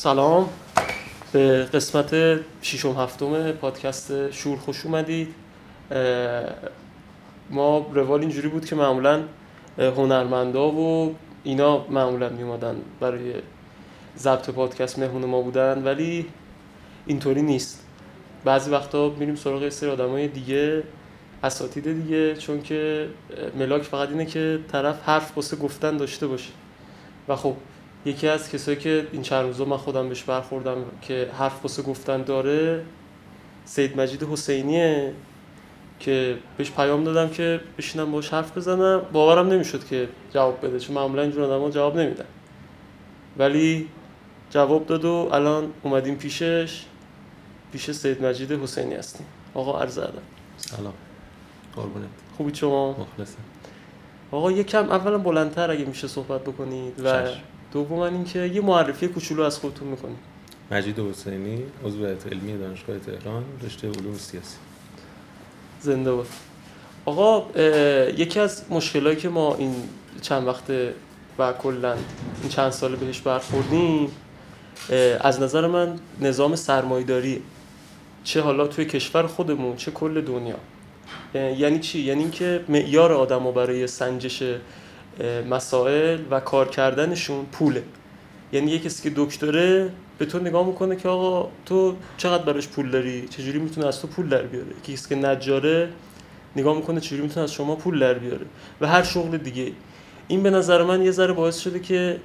سلام، به قسمت ششم هفتم پادکست شور خوش اومدید. ما روال اینجوری بود که معمولا هنرمندا و اینا معمولا میومدن برای ضبط پادکست مهمون ما بودن، ولی اینطوری نیست. بعضی وقتا میریم سراغ یه سری آدمای دیگه، اساتید دیگه، چون که ملاک فقط اینه که طرف حرف واسه گفتن داشته باشه. و خب یکی از کسایی که این چند روزا من خودم بهش برخوردم که حرف واسه گفتن داره سید مجید حسینیه، که بهش پیام دادم که بشینم باهاش حرف بزنم. باورم نمیشد که جواب بده، چون معمولا اینجور آدما جواب نمیدن، ولی جواب داد و الان اومدیم پیش سید مجید حسینی هستیم. آقا عرض ادب. سلام. قربونت. خوبید شما؟ مخلصم. آقا یکم اولا بلندتر اگه میشه صحبت بکنید و دوما اینکه یه معرفی کوچولو از خودتون میکنید. مجید حسینی، عضو هیئت علمی دانشگاه تهران، رشته علوم سیاسی. زنده باد. آقا یکی از مشکلایی که ما این چند وقته و کلا این چند ساله بهش برخوردیم، از نظر من نظام سرمایه‌داری، چه حالا توی کشور خودمون چه کل دنیا. یعنی چی؟ یعنی اینکه معیار آدمو برای سنجش مسائل و کار کردنشون پوله. یعنی یه کسی که دکتره به تو نگاه میکنه که آقا تو چقدر براش پول داری، چجوری میتونه از تو پول در بیاره. کسی که نجاره نگاه میکنه چجوری میتونه از شما پول در بیاره و هر شغل دیگه. این به نظر من یه ذره باعث شده که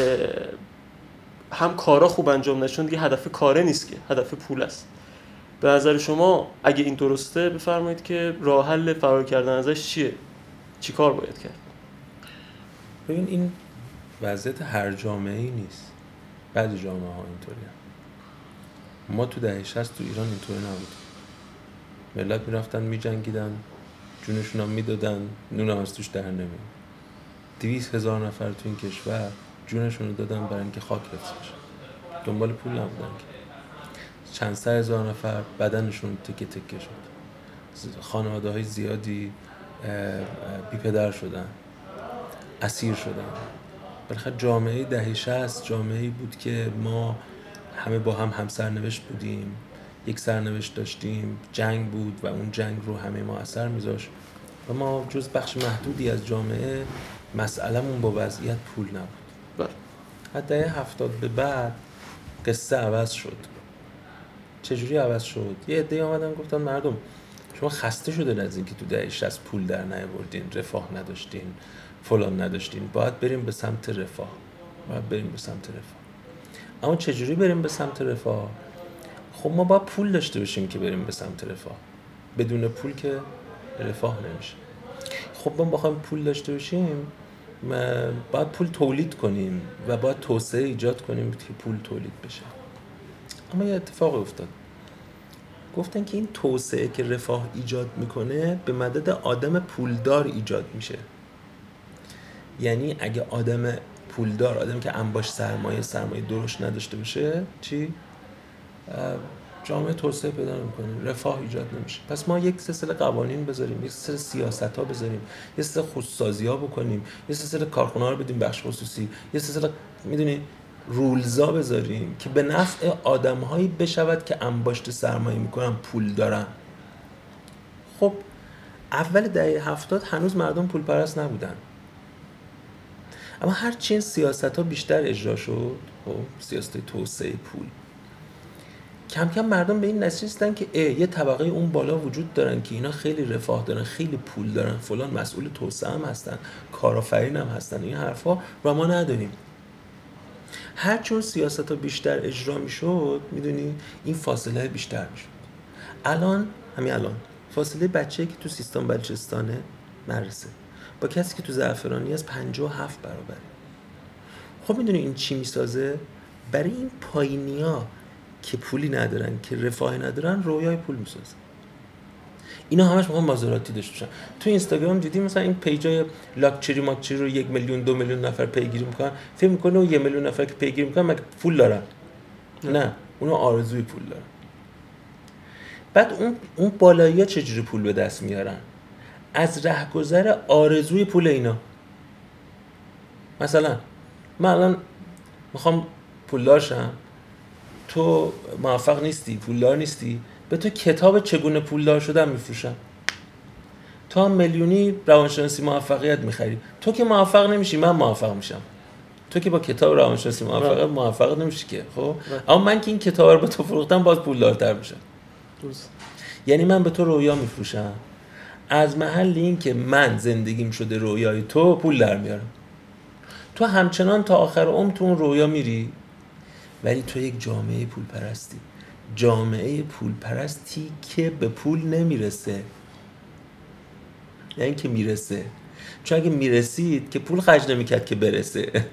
هم کارا خوب انجام نشه، دیگه هدف کاره نیست که هدف پول است. به نظر شما اگه این درسته بفرمایید که راه حل فرار کردن ازش چیه؟ چی کار باید کرد؟ ببین این وضعیت هر جامعه‌ای نیست. بعضی جامعه‌ها اینطوریه. ما تو دهه 60 تو ایران اینطوری نبود. ملت میرفتن میجنگیدن، جونشون هم میدادن، نون هم از توش در نمیاد. 200,000 نفر تو این کشور جونشون رو دادن برای اینکه خاک حفظ بشه. دنبال پول نبودن که. چند صد هزار نفر بدنشون تکه تکه شد. خانواده‌های زیادی بی پدر شدن، اسیر شدن. بالاخره جامعه دهه 60 جامعه‌ای بود که ما همه با هم سرنوشت بودیم، یک سرنوشت داشتیم، جنگ بود و اون جنگ رو همه ما اثر میذاشت و ما جز بخش محدودی از جامعه مسئله‌مون با وضعیت پول نبود. از دهه 70 به بعد قصه عوض شد. چجوری عوض شد؟ یه عده‌ای اومدن گفتن مردم شما خسته شدین از اینکه تو دهه 60 پول در نیاوردین، رفاه نداشتین، فلان نداشتین، باید بریم به سمت رفاه. اما چجوری بریم به سمت رفاه؟ خب ما باید پول داشته باشیم که بریم به سمت رفاه. بدون پول که رفاه نمیشه. خب ما بخوایم پول داشته باشیم باید پول تولید کنیم و باید توسعه ایجاد کنیم که پول تولید بشه. اما یه اتفاق افتاد. گفتن که این توسعه که رفاه ایجاد میکنه به مدد آدم پولدار ایجاد میشه. یعنی اگه آدم پولدار، آدمی که انباش سرمایه درشت نداشته باشه، چی؟ جامعه توسعه پیدا نمیکنه، رفاه ایجاد نمیشه. پس ما یک سلسله قوانین بذاریم، یک سلسله سیاست‌ها بذاریم، یک سلسله خصوصی‌ها بکنیم، یک سلسله کارخونه‌ها رو بدیم بخش خصوصی، یک سلسله میدونی رولزا بذاریم که به نفع آدم‌هایی بشود که انباشت سرمایه میکنن، پول دارن. خب اول دهه 70 هنوز مردم پول پرست نبودن. اما هرچی این سیاست‌ها بیشتر اجرا شد، خب سیاست توسعه پول، کم کم مردم به این نتیجه رسیدن که یه طبقه اون بالا وجود دارن که اینا خیلی رفاه دارن، خیلی پول دارن، فلان مسئول توسعه هم هستن، کارآفرین هم هستن، این حرفا و ما نداریم. هر چون سیاست‌ها بیشتر اجرا میشد، میدونی این فاصله بیشتر میشد. همین الان فاصله بچه‌ای که تو سیستان بلوچستانه مدرسه با کسی که تو زعفرانی از 57 برابره. خب میدونی این چی میسازه؟ برای این پایینیا که پولی ندارن، که رفاهی ندارن، رویای پول میسازه. اینا همش میخوان مازوراتی داشته باشن. تو اینستاگرام دیدیم مثلا این پیجای لاکچری ماکچری رو 1 میلیون 2 میلیون نفر پیگیری میکنن، فکر میکنه اون 1 میلیون نفر که پیگیری میکنن مگه پول دارن؟ نه، اونا آرزوی پول دارن. بعد اون بالایی‌ها چجوری پول به دست میارن؟ از رهگذر آرزوی پول اینا. مثلا من الان میخوام پولدار شم، تو موفق نیستی، پولدار نیستی، به تو کتاب چگونه پولدار شدن میفروشن. تو هم میلیونی روانشناسی موفقیت میخری. تو که موفق نمیشی، من موفق میشم. تو که با کتاب روانشناسی موفق نمیشی که. خب اما من که این کتاب رو به تو فروختم باز پولدارتر میشم. درست. یعنی من به تو رویا میفروشم، از محل این که من زندگیم شده رویای تو پول در میارم. تو همچنان تا آخر عمر تو اون رویا میری، ولی تو یک جامعه پول پرستی. جامعه پول پرستی که به پول نمیرسه. یعنی که میرسه، چون اگه میرسید که پول خرج نمیکرد که برسه.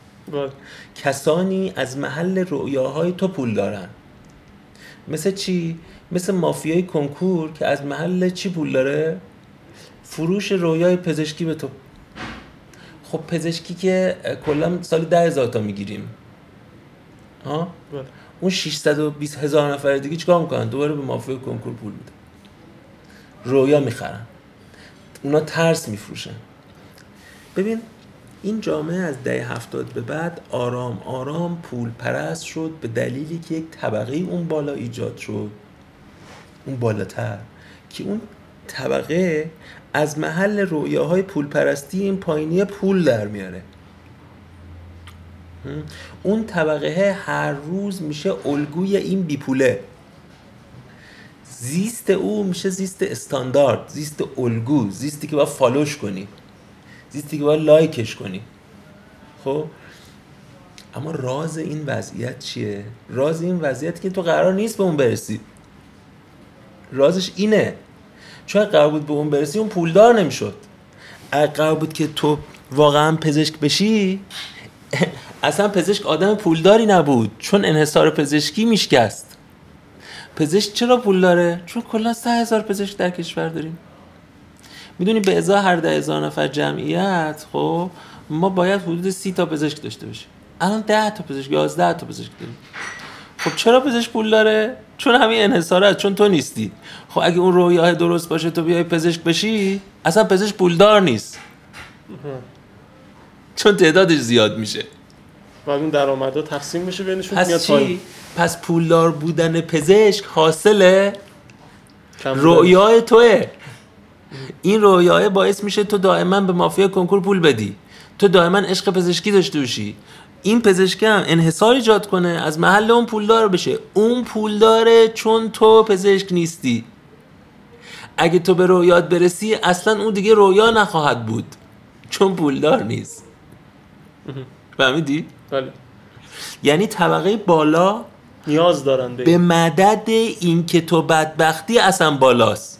کسانی از محل رویاهای تو پول دارن. مثل چی؟ مثل مافیای کنکور که از محل چی پول داره؟ فروش رویای پزشکی به تو. خب پزشکی که کلا سالی 10,000 تا میگیریم، اون 620,000 نفر دیگه چیکار میکنن؟ دوباره به مافیای کنکور پول میدن، رویا میخرن، اونا ترس میفروشن. ببین این جامعه از دهه 70 به بعد آرام آرام پول پرست شد، به دلیلی که یک طبقه اون بالا ایجاد شد، اون بالاتر، که اون طبقه از محل رویاهای پول پرستی این پایینی پول در میاره. اون طبقه هر روز میشه الگوی این بیپوله. زیست او میشه زیست استاندارد، زیست الگو، زیستی که باید فالوش کنی، زیستی که باید لایکش کنی. خب اما راز این وضعیت چیه؟ راز این وضعیت که تو قرار نیست به اون برسی. رازش اینه، چون قرار بود به اون برسی اون پولدار نمیشد. اگه قرار بود که تو واقعا پزشک بشی، اصلا پزشک آدم پولداری نبود، چون انحصار پزشکی میشکست. پزشک چرا پول داره؟ چون کلا 100,000 پزشک در کشور داریم. میدونی به ازای هر 10,000 نفر جمعیت، خب ما باید حدود 30 تا پزشک داشته باشیم. الان 10 تا پزشک، 11 تا پزشک داریم. خب چرا پزشک پول داره؟ چون همین انحصاره، چون تو نیستی. خب اگه اون رویاه درست باشه تو بیای پزشک بشی، اصلا پزشک پولدار نیست، چون تعدادش زیاد میشه. بعد اون درآمدها تقسیم میشه بینشون. پس چی؟ پس پولدار بودن پزشک حاصل رویای توئه. این رویاه باعث میشه تو دائما به مافیا کنکور پول بدی، تو دائما عشق پزشکی داشته باشی. این پزشک هم انحصار ایجاد کنه، از محل اون پولدار بشه. اون پولداره چون تو پزشک نیستی. اگه تو به رویات برسی اصلا اون دیگه رویا نخواهد بود، چون پولدار نیست. فهمیدی؟ بله. یعنی طبقه بالا نیاز دارن به مدد این که تو بدبختی اصلا بالاست.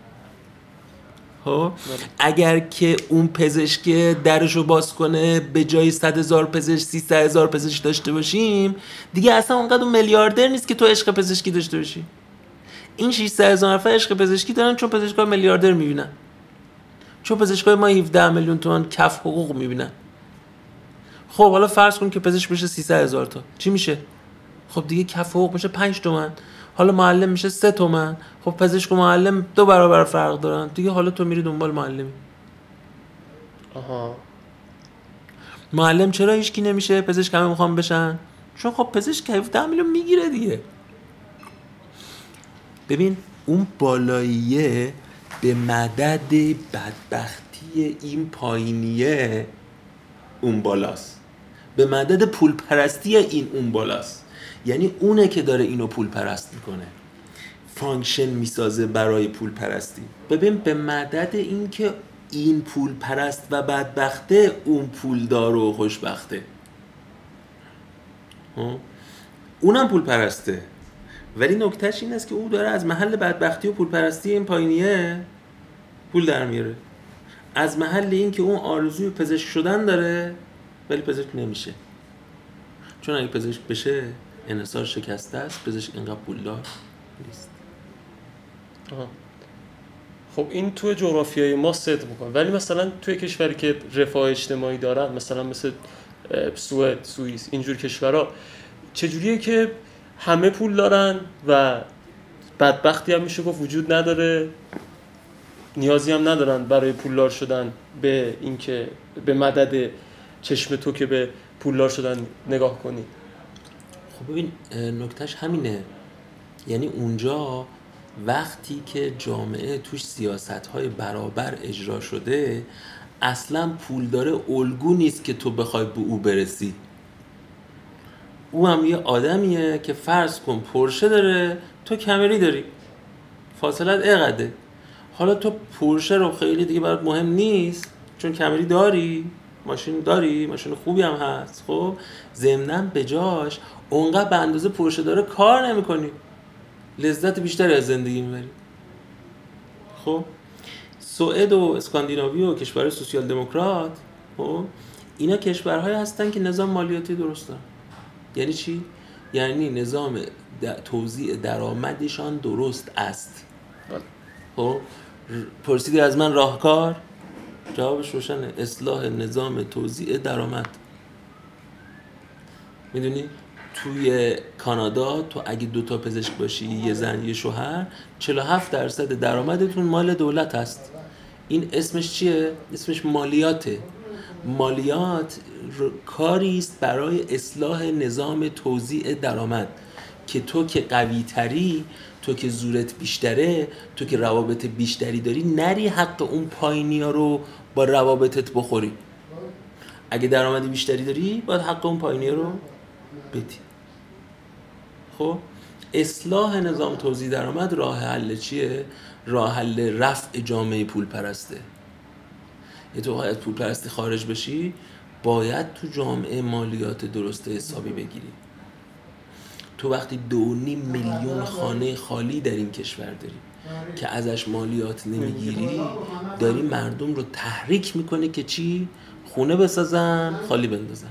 اگر که اون پزشک درشو باز کنه به جای 100,000 پزشک 300,000 پزشک داشته باشیم، دیگه اصلا اونقدر میلیاردر نیست که تو عشق پزشکی داشته باشی. این 600,000 نفر عشق پزشکی دارن چون پزشکای میلیاردر میبینن، چون پزشکای ما 17 میلیون تومان کف حقوق میبینن. خب حالا فرض کن که پزشک بشه 300,000 تا، چی میشه؟ خب دیگه کف حقوق میشه 5 تومن. حالا معلم میشه 3 تومن. خب پزشک و معلم 2 برابر فرق دارن دیگه. حالا تو میری دنبال معلمی. معلم چرا هیچکی نمیشه؟ پزشک همه میخوام بشن، چون خب پزشک 17 میلیون میگیره دیگه. ببین اون بالاییه به مدد بدبختی این پایینیه اون بالاست، به مدد پول پرستی این اون بالاست. یعنی اونه که داره اینو پول پرست میکنه، فانکشن میسازه برای پول پرستی. ببین به مدد این که این پول پرست و بدبخته، اون پول دار و خوشبخته. اونم پول پرسته، ولی نکتهش این است که اون داره از محل بدبختی و پول پرستی این پایینیه پول در میاره، از محل این که اون آرزوی پزشک شدن داره ولی پزشک نمیشه. چون اگه پزشک بشه انحصار شکسته است، پزشک اینقدر پولدار نیست. خب این توی جغرافیای ما صدق میکنه، ولی مثلا توی کشوری که رفاه اجتماعی دارن، مثلا مثل سوئد، سوئیس، اینجور کشورها، چجوریه که همه پول دارن و بدبختی هم میشه گفت وجود نداره، نیازی هم ندارن برای پولدار شدن به اینکه به مدد چشم تو که به پولدار شدن نگاه کنی؟ خب ببین نکتهش همینه، یعنی اونجا وقتی که جامعه توش سیاست‌های برابر اجرا شده، اصلا پولدار الگو نیست که تو بخوای به او برسی. او هم یه آدمیه که فرض کن پورشه داره، تو کمری داری، فاصلت اقده. حالا تو پورشه رو خیلی دیگه برات مهم نیست چون کمری داری، ماشین خوبی هم هست، خب ضمناً به جاش اونقدر به اندازه پورشه داره کار نمی‌کنی، لذت بیشتری از زندگی میبری. خب سوئد و اسکاندیناوی و کشورهای سوسیال دموکرات، خب اینا کشورهایی هستن که نظام مالیاتی درست دارن. یعنی چی؟ یعنی نظام توزیع درآمدشان درست است. خب پرسیدی از من راهکار؟ جوابش روشنه، اصلاح نظام توزیع درآمد. میدونی توی کانادا تو اگه 2 پزشک باشی، یه زن یه شوهر، 47% درآمدتون مال دولت هست. این اسمش چیه؟ اسمش مالیاته. مالیات کاری است برای اصلاح نظام توزیع درآمد که تو که قوی تری، تو که زورت بیشتره، تو که روابط بیشتری داری، نری حق اون پایینیا رو با روابطت بخوری. اگه درآمد بیشتری داری باید حق اون پایینیا رو بدی. خب اصلاح نظام توزیع درآمد راه حل چیه؟ راه حل رفع جامعه پول پرسته. تو باید پول پرستی خارج بشی، باید تو جامعه مالیات درست حسابی بگیری. تو وقتی 2.5 میلیون خانه خالی در این کشور داری که ازش مالیات نمیگیری، داری مردم رو تحریک میکنی که چی؟ خونه بسازن، خالی بندازن.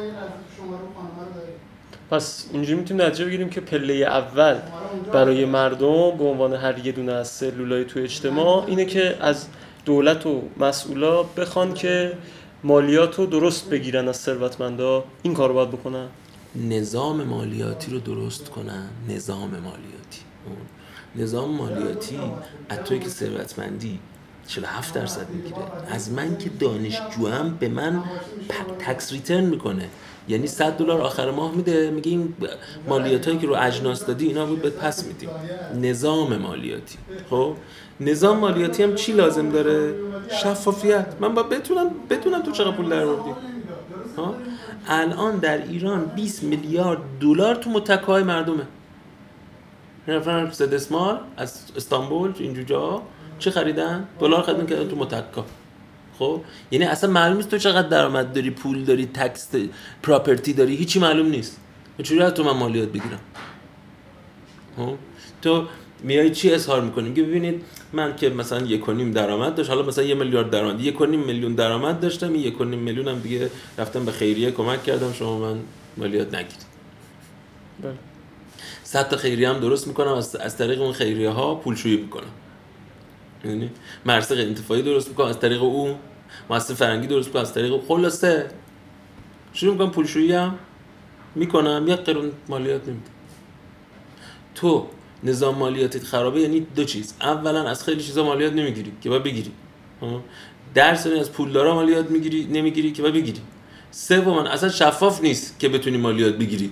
پس اینجوری میتونیم نتیجه بگیریم که پله اول برای مردم به عنوان هر یه دونه از سلولای تو اجتماع اینه که از دولت و مسئولا بخوان که مالیات رو درست بگیرن از ثروتمندا. این کار رو باید بکنن، نظام مالیاتی رو درست کنن. نظام مالیاتی از توی که ثروتمندی 47% میگیره، از من که دانشجوام به من تکس ریترن میکنه، یعنی $100 آخر ماه میده، میگه این مالیاتایی که رو اجناس دادی اینا بود بهت پس میدیم. نظام مالیاتی. خب نظام مالیاتی هم چی لازم داره؟ شفافیت. من باید بتونم تو چقدر پول درآوردی. الان در ایران 20 میلیارد دلار تو متکای مردمه. مثلا سدسمال از استانبول اینجور جا چه خریدن؟ دلار خریدن که تو متکا. خب یعنی اصلا معلوم نیست تو چقدر درآمد داری، پول داری، تکس پراپرتی داری، هیچی معلوم نیست. چجوری از تو من مالیات بگیرم؟ تو میای چی اظهار میکنیم که ببینید من که مثلا 1.5 درآمد داشت، حالا مثلا 1 میلیارد درآمد، 1.5 میلیون درآمد داشتم، این 1.5 میلیون هم دیگه رفتم به خیریه کمک کردم، شما من مالیات نگیرید. بله. 100 تا خیریه هم درست میکنم، از طریق اون خیریه ها پولشویی میکنم. یعنی مرسق انتفاعی درست میکنم از طریق اون، مؤسسه فرنگی درست میکنم از طریق خلاصه شروع میکنم پولشویی هم میکنم، 1 قرون مالیات نمیدم. تو نظام مالیاتیت خرابه یعنی 2 چیز. اولا از خیلی چیزا مالیات نمیگیری که باید بگیری. درصدی از پولدارا مالیات نمیگیری که باید بگیری. سوما اصلا شفاف نیست که بتونی مالیات بگیری.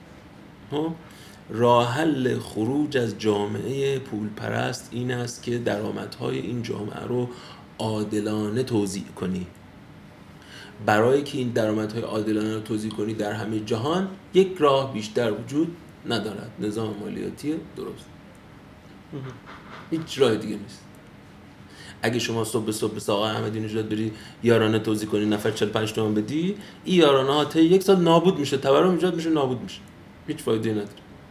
راه حل خروج از جامعه پول پرست این است که درآمدهای این جامعه رو عادلانه توزیع کنی. برای که این درآمدهای عادلانه رو توزیع کنی در همه جهان یک راه بیشتر وجود ندارد، نظام مالیاتی درست. هیچ راه دیگه نیست. اگه شما صبح به آقای احمدی نژاد بری یارانه توزیع کنی، نفر 45 تومن بدی، این یارانه ها تا 1 سال نابود میشه، تورم ایجاد میشه، نابود میشه، هیچ فایده نداره.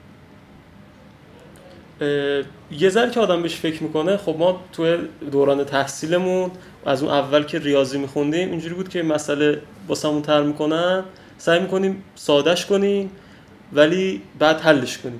یه ذره که آدم بهش فکر میکنه، خب ما تو دوران تحصیلمون از اون اول که ریاضی میخوندیم اینجوری بود که مسئله واسمون طرح میکنن، سعی میکنیم سادهش کنیم ولی بعد حلش کنیم.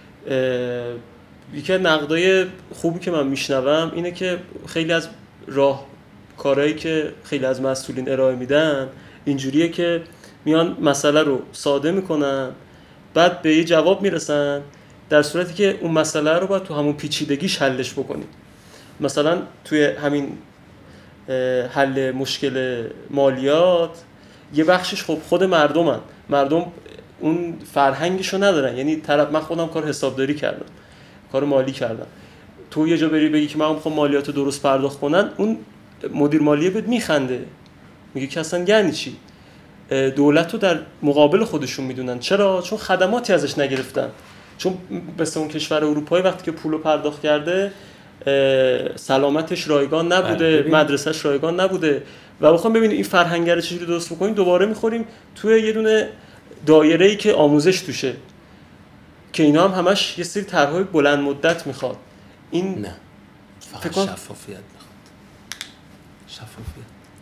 یکی از نقدای خوبی که من میشنوم اینه که خیلی از راهکارهایی که خیلی از مسئولین ارائه میدن اینجوریه که میان مسئله رو ساده میکنن، بعد به یه جواب میرسن، در صورتی که اون مسئله رو باید تو همون پیچیدگیش حلش بکنیم. مثلا توی همین حل مشکل مالیات یه بخشش خب خود مردم اون فرهنگشو ندارن. یعنی طرف، من خودم کار حسابداری کردم، کار مالی کردم، تو یه جا بری بگی که من میخوام مالیات درست پرداخت کنن، اون مدیر مالیه بهت میخنده، میگه که اصلا یعنی چی؟ دولت رو در مقابل خودشون میدونن. چرا؟ چون خدماتی ازش نگرفتن. چون مثل اون کشور اروپایی وقتی که پولو پرداخت کرده سلامتش رایگان نبوده، مدرسهش رایگان نبوده و بخوام ببینیم این فرهنگ رو چجوری درست بکنیم، دوباره میخوریم توی یه دونه دایره‌ای که آموزش توشه، که اینا هم همش یه سری طرح‌های بلند مدت میخواد. این نه، فقط شفافیت میخواد. شفافیت.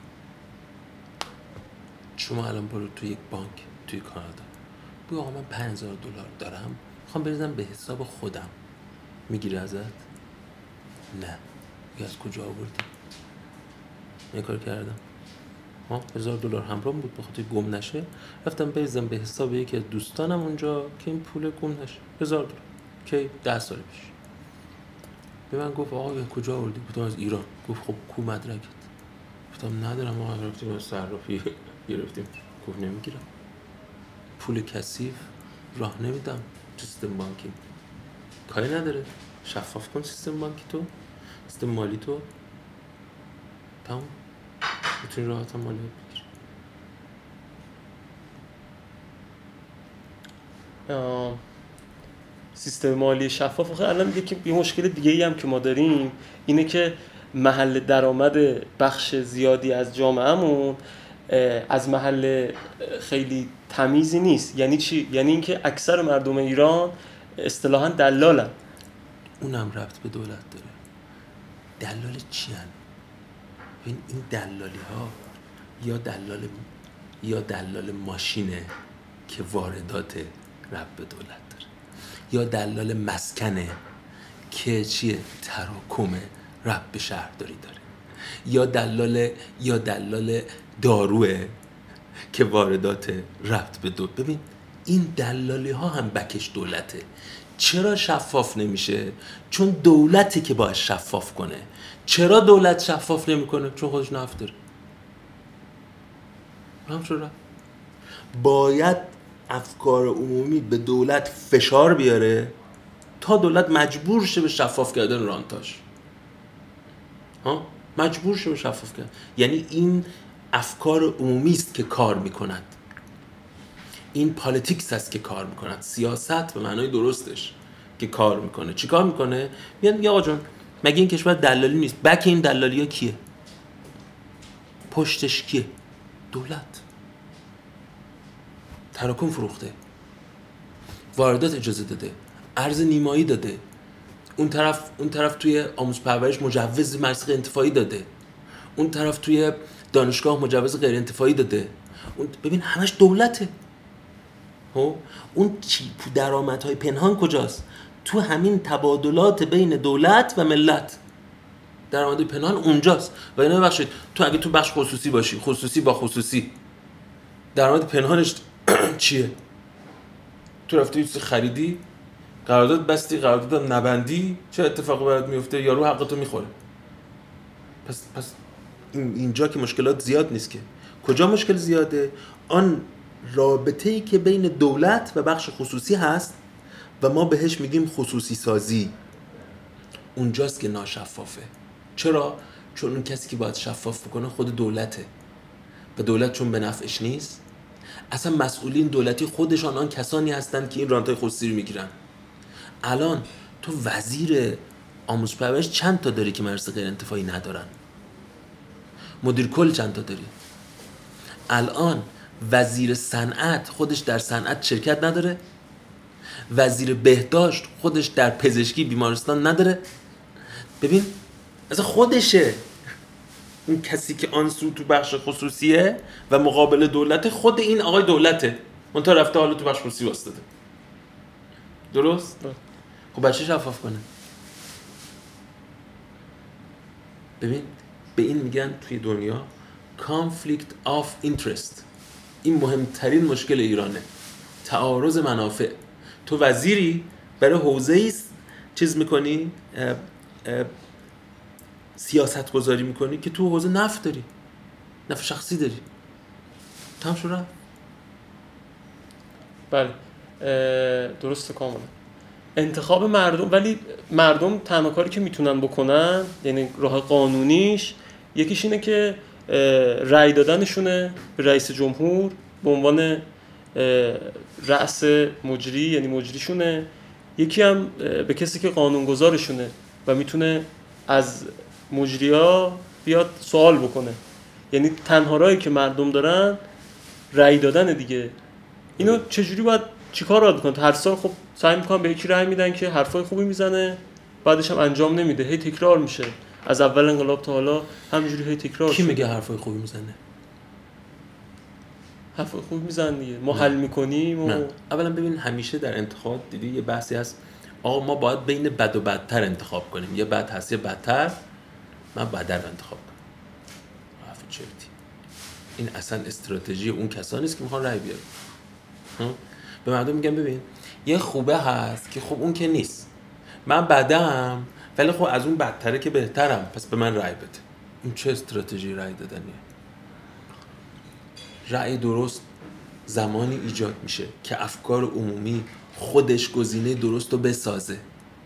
شما الان برو توی یک بانک توی کانادا، بگو آقا من $5000 دارم، میخوام بریزم به حساب خودم، میگیره ازت؟ نه. میگه از کجا آوردی؟ این کار کردم، $1000 همراهم بود بخاطر گم نشه، رفتم بریزم به حساب یکی از دوستانم اونجا که این پول گم نشه. $1000 که 10 سال پیش. به من گفت آقا کجا آوردی؟ گفتم از ایران. گفت خب کو مدرکت؟ گفتم ندارم آقا، رفتیم صرافی گرفتیم. گفت نمیگیرم، پول کثیف راه نمیدم تو سیستم بانکی. کاری نداره، شفاف کن سیستم بانکی تو، سیستم مالی تو، تمام، میتونی راحت هم مالیات بگیری. سیستم مالی شفاف. آخه الان یه مشکل دیگه ای هم که ما داریم اینه که محل درآمد بخش زیادی از جامعهمون از محل خیلی تمیزی نیست. یعنی چی؟ یعنی اینکه اکثر مردم ایران اصطلاحاً دلالن. اونم ربط به دولت داره. دلال چی هن؟ این دلالی ها یا دلال ماشینه که واردات ربط به دولت داره، یا دلال مسکنه که چیه؟ تراکم ربط به شهرداری داره، یا دلال داروه که واردات ربط به دولت. ببین این دلالی ها هم بکش دولته. چرا شفاف نمیشه؟ چون دولتی که باید شفاف کنه. چرا دولت شفاف نمیکنه؟ چون خودش نفت داره. همچنان باید افکار عمومی به دولت فشار بیاره تا دولت مجبور شه به شفاف کردن رانتاش. مجبور شه به شفاف کردن. یعنی این افکار عمومی است که کار میکنند، این پالیتیکس است که کار میکنند، سیاست به معنای درستش که کار میکنه. چی کار میکنه؟ میگه آقا جان مگه این کشور دلالی نیست؟ بک این دلالی ها کیه؟ پشتش کیه؟ دولت. تراکم فروخته، واردات اجازه داده، ارز نیمایی داده، اون طرف توی آموزش پرورش مجوز مرسق انتفاعی داده، اون طرف توی دانشگاه مجوز غیر انتفاعی داده. ببین همش دولته. اون درآمدهای پنهان کجاست؟ تو همین تبادلات بین دولت و ملت. درآمد پنهان اونجاست. و اینا ببخشید تو اگه تو بخش خصوصی باشی، خصوصی با خصوصی، درآمد پنهانش چیه؟ تو رفتی یه چیز خریدی، قرارداد بستی، قرارداد نبندی، چه اتفاقی برات میفته؟ یارو حقتو میخوره. پس اینجا که مشکلات زیاد نیست که. کجا مشکل زیاده؟ آن رابطه‌ای که بین دولت و بخش خصوصی هست و ما بهش میگیم خصوصی سازی. اونجاست که ناشفافه. چرا؟ چون اون کسی که باید شفاف بکنه خود دولته و دولت چون به نفعش نیست. اصلا مسئولین دولتی خودشان آن کسانی هستند که این رانتای خصوصی رو میگیرن. الان تو وزیر آموزش پرورش چند تا داری که مرسق غیر انتفاعی ندارن؟ مدیر کل چند تا داری؟ الان وزیر صنعت خودش در صنعت شرکت نداره؟ وزیر بهداشت خودش در پزشکی بیمارستان نداره؟ ببین اصلا خودشه اون کسی که آن سو تو بخش خصوصیه و مقابل دولت، خود این آقای دولته، اون تا رفته حالا تو بخش خصوصی واسطه. درست؟ خب بچه شفاف کنه. ببین به این میگن توی دنیا conflict of interest. این مهمترین مشکل ایرانه، تعارض منافع. تو وزیری برای حوزه‌ای چیز میکنی، سیاست گذاری میکنی که تو حوزه نفت داری، نفع شخصی داری، تمام شد. بله درسته کاملا. انتخاب مردم، ولی مردم تنها کاری که میتونن بکنن، یعنی راه قانونیش یکیش اینه که رأی دادنشونه به رئیس جمهور به عنوان رأس مجری، یعنی مجریشونه. یکی هم به کسی که قانونگذارشونه و میتونه از مجری‌ها بیاد سوال بکنه. یعنی تنها راهی که مردم دارن رأی دادن دیگه. اینو چجوری باید چیکار باید بکنن؟ هر سال خب سعی میکنن به یکی رأی میدن که حرفای خوبی میزنه، بعدش هم انجام نمیده، هی تکرار میشه. از اول انقلاب تا حالا همینجوری هی تکرار کی شده. میگه حرفای خوبی میزنه؟ حرفای خوبی میزنن دیگه، ما حل میکنیم و نه. اولا ببین همیشه در انتخاب دیدی یه بحثی هست، آقا ما باید بین بد و بدتر انتخاب کنیم، یه بد هست یه بدتر، من بدتر رو انتخاب کنم. حرف چرتی. این اصلا استراتژی اون کسانی است که میخوان رأی بیارن. به مردم میگم ببین یه خوبه هست که خب اون که نیست، من بدم ولی خب از اون بدتره که بهترم، پس به من رأی بده. این چه استراتژی رأی دادنیه؟ رأی درست زمانی ایجاد میشه که افکار عمومی خودش گزینه درست رو بسازه،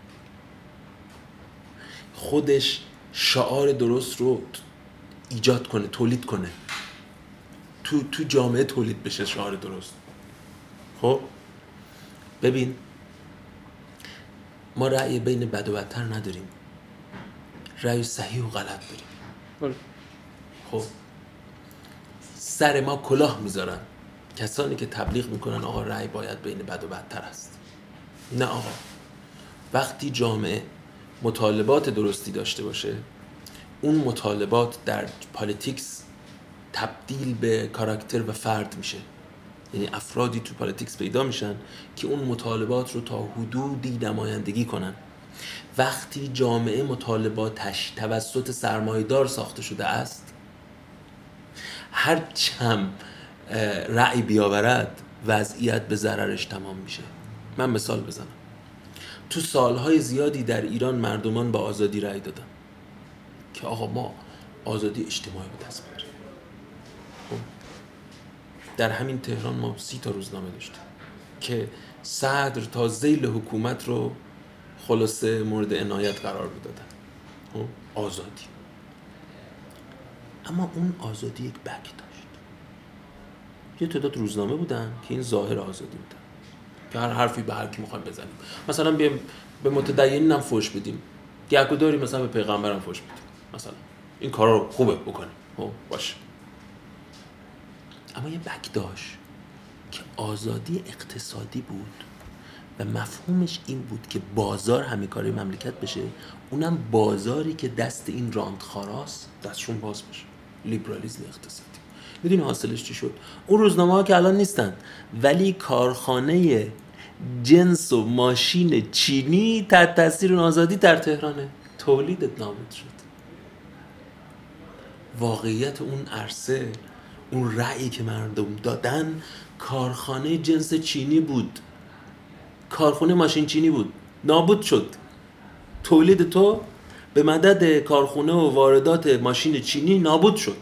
خودش شعار درست رو ایجاد کنه، تولید کنه، تو جامعه تولید بشه شعار درست. خب ببین ما رأی بین بد و بدتر نداریم، رأی صحیح و غلط داریم. خب سر ما کلاه میذارن کسانی که تبلیغ میکنن آقا رأی باید بین بد و بدتر است. نه آقا، وقتی جامعه مطالبات درستی داشته باشه، اون مطالبات در پالیتیکس تبدیل به کاراکتر و فرد میشه. یعنی افرادی تو پالیتیکس پیدا میشن که اون مطالبات رو تا حدودی نمایندگی کنن. وقتی جامعه مطالباتش توسط سرمایه‌دار ساخته شده است، هر چم رأی بیاورد وضعیت به ضررش تمام میشه. من مثال بزنم، تو سالهای زیادی در ایران مردمان با آزادی رأی دادن که آقا ما آزادی اجتماعی به دست بیاریم. در همین تهران ما 30 تا روزنامه داشتیم که صدر تا ذیل حکومت رو خلاصه مورد عنایت قرار میدادن. آزادی. اما اون آزادی یک بک داشت. یه تعداد روزنامه بودن که این ظاهر آزادی بودن که هر حرفی به هر کی میخوایم بزنیم، مثلا بیایم به متدینین هم فحش بدیم، گهگداری مثلا به پیغمبرم فحش بدیم، مثلا این کارا رو خوبه بکنیم. باشه. اما یه بک داشت که آزادی اقتصادی بود و مفهومش این بود که بازار همه کاری مملکت بشه، اونم بازاری که دست این راندخاراست دستشون باز بشه. لیبرالیسم اقتصادی. میدونی حاصلش چی شد؟ اون روزنامه ها که الان نیستن، ولی کارخانه جنس و ماشین چینی تحت تاثیر آزادی در تهرانه، تولیدت نابود شد. واقعیت اون عرصه، اون رأیی که مردم دادن، کارخانه جنس چینی بود، کارخانه ماشین چینی بود، نابود شد. تولید تو به مدد کارخانه و واردات ماشین چینی نابود شد.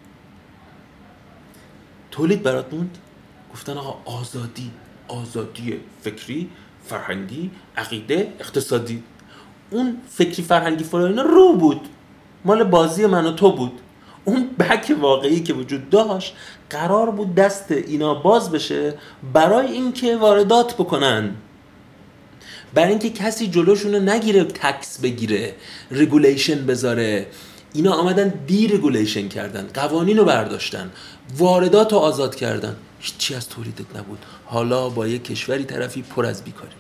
تولید برات موند. گفتن آقا آزادی فکری، فرهنگی، عقیده، اقتصادی. اون فکری فرهنگی فلان رو بود، مال بازی من و تو بود. اون بک واقعی که وجود داشت قرار بود دست اینا باز بشه برای اینکه واردات بکنن، برای اینکه کسی جلوشونو نگیره تکس بگیره، رگولیشن بذاره. اینا آمدن دی رگولیشن کردن، قوانین رو برداشتن، واردات رو آزاد کردن، هیچی از تولیدت نبود. حالا با یک کشوری طرفی پر از بیکاری.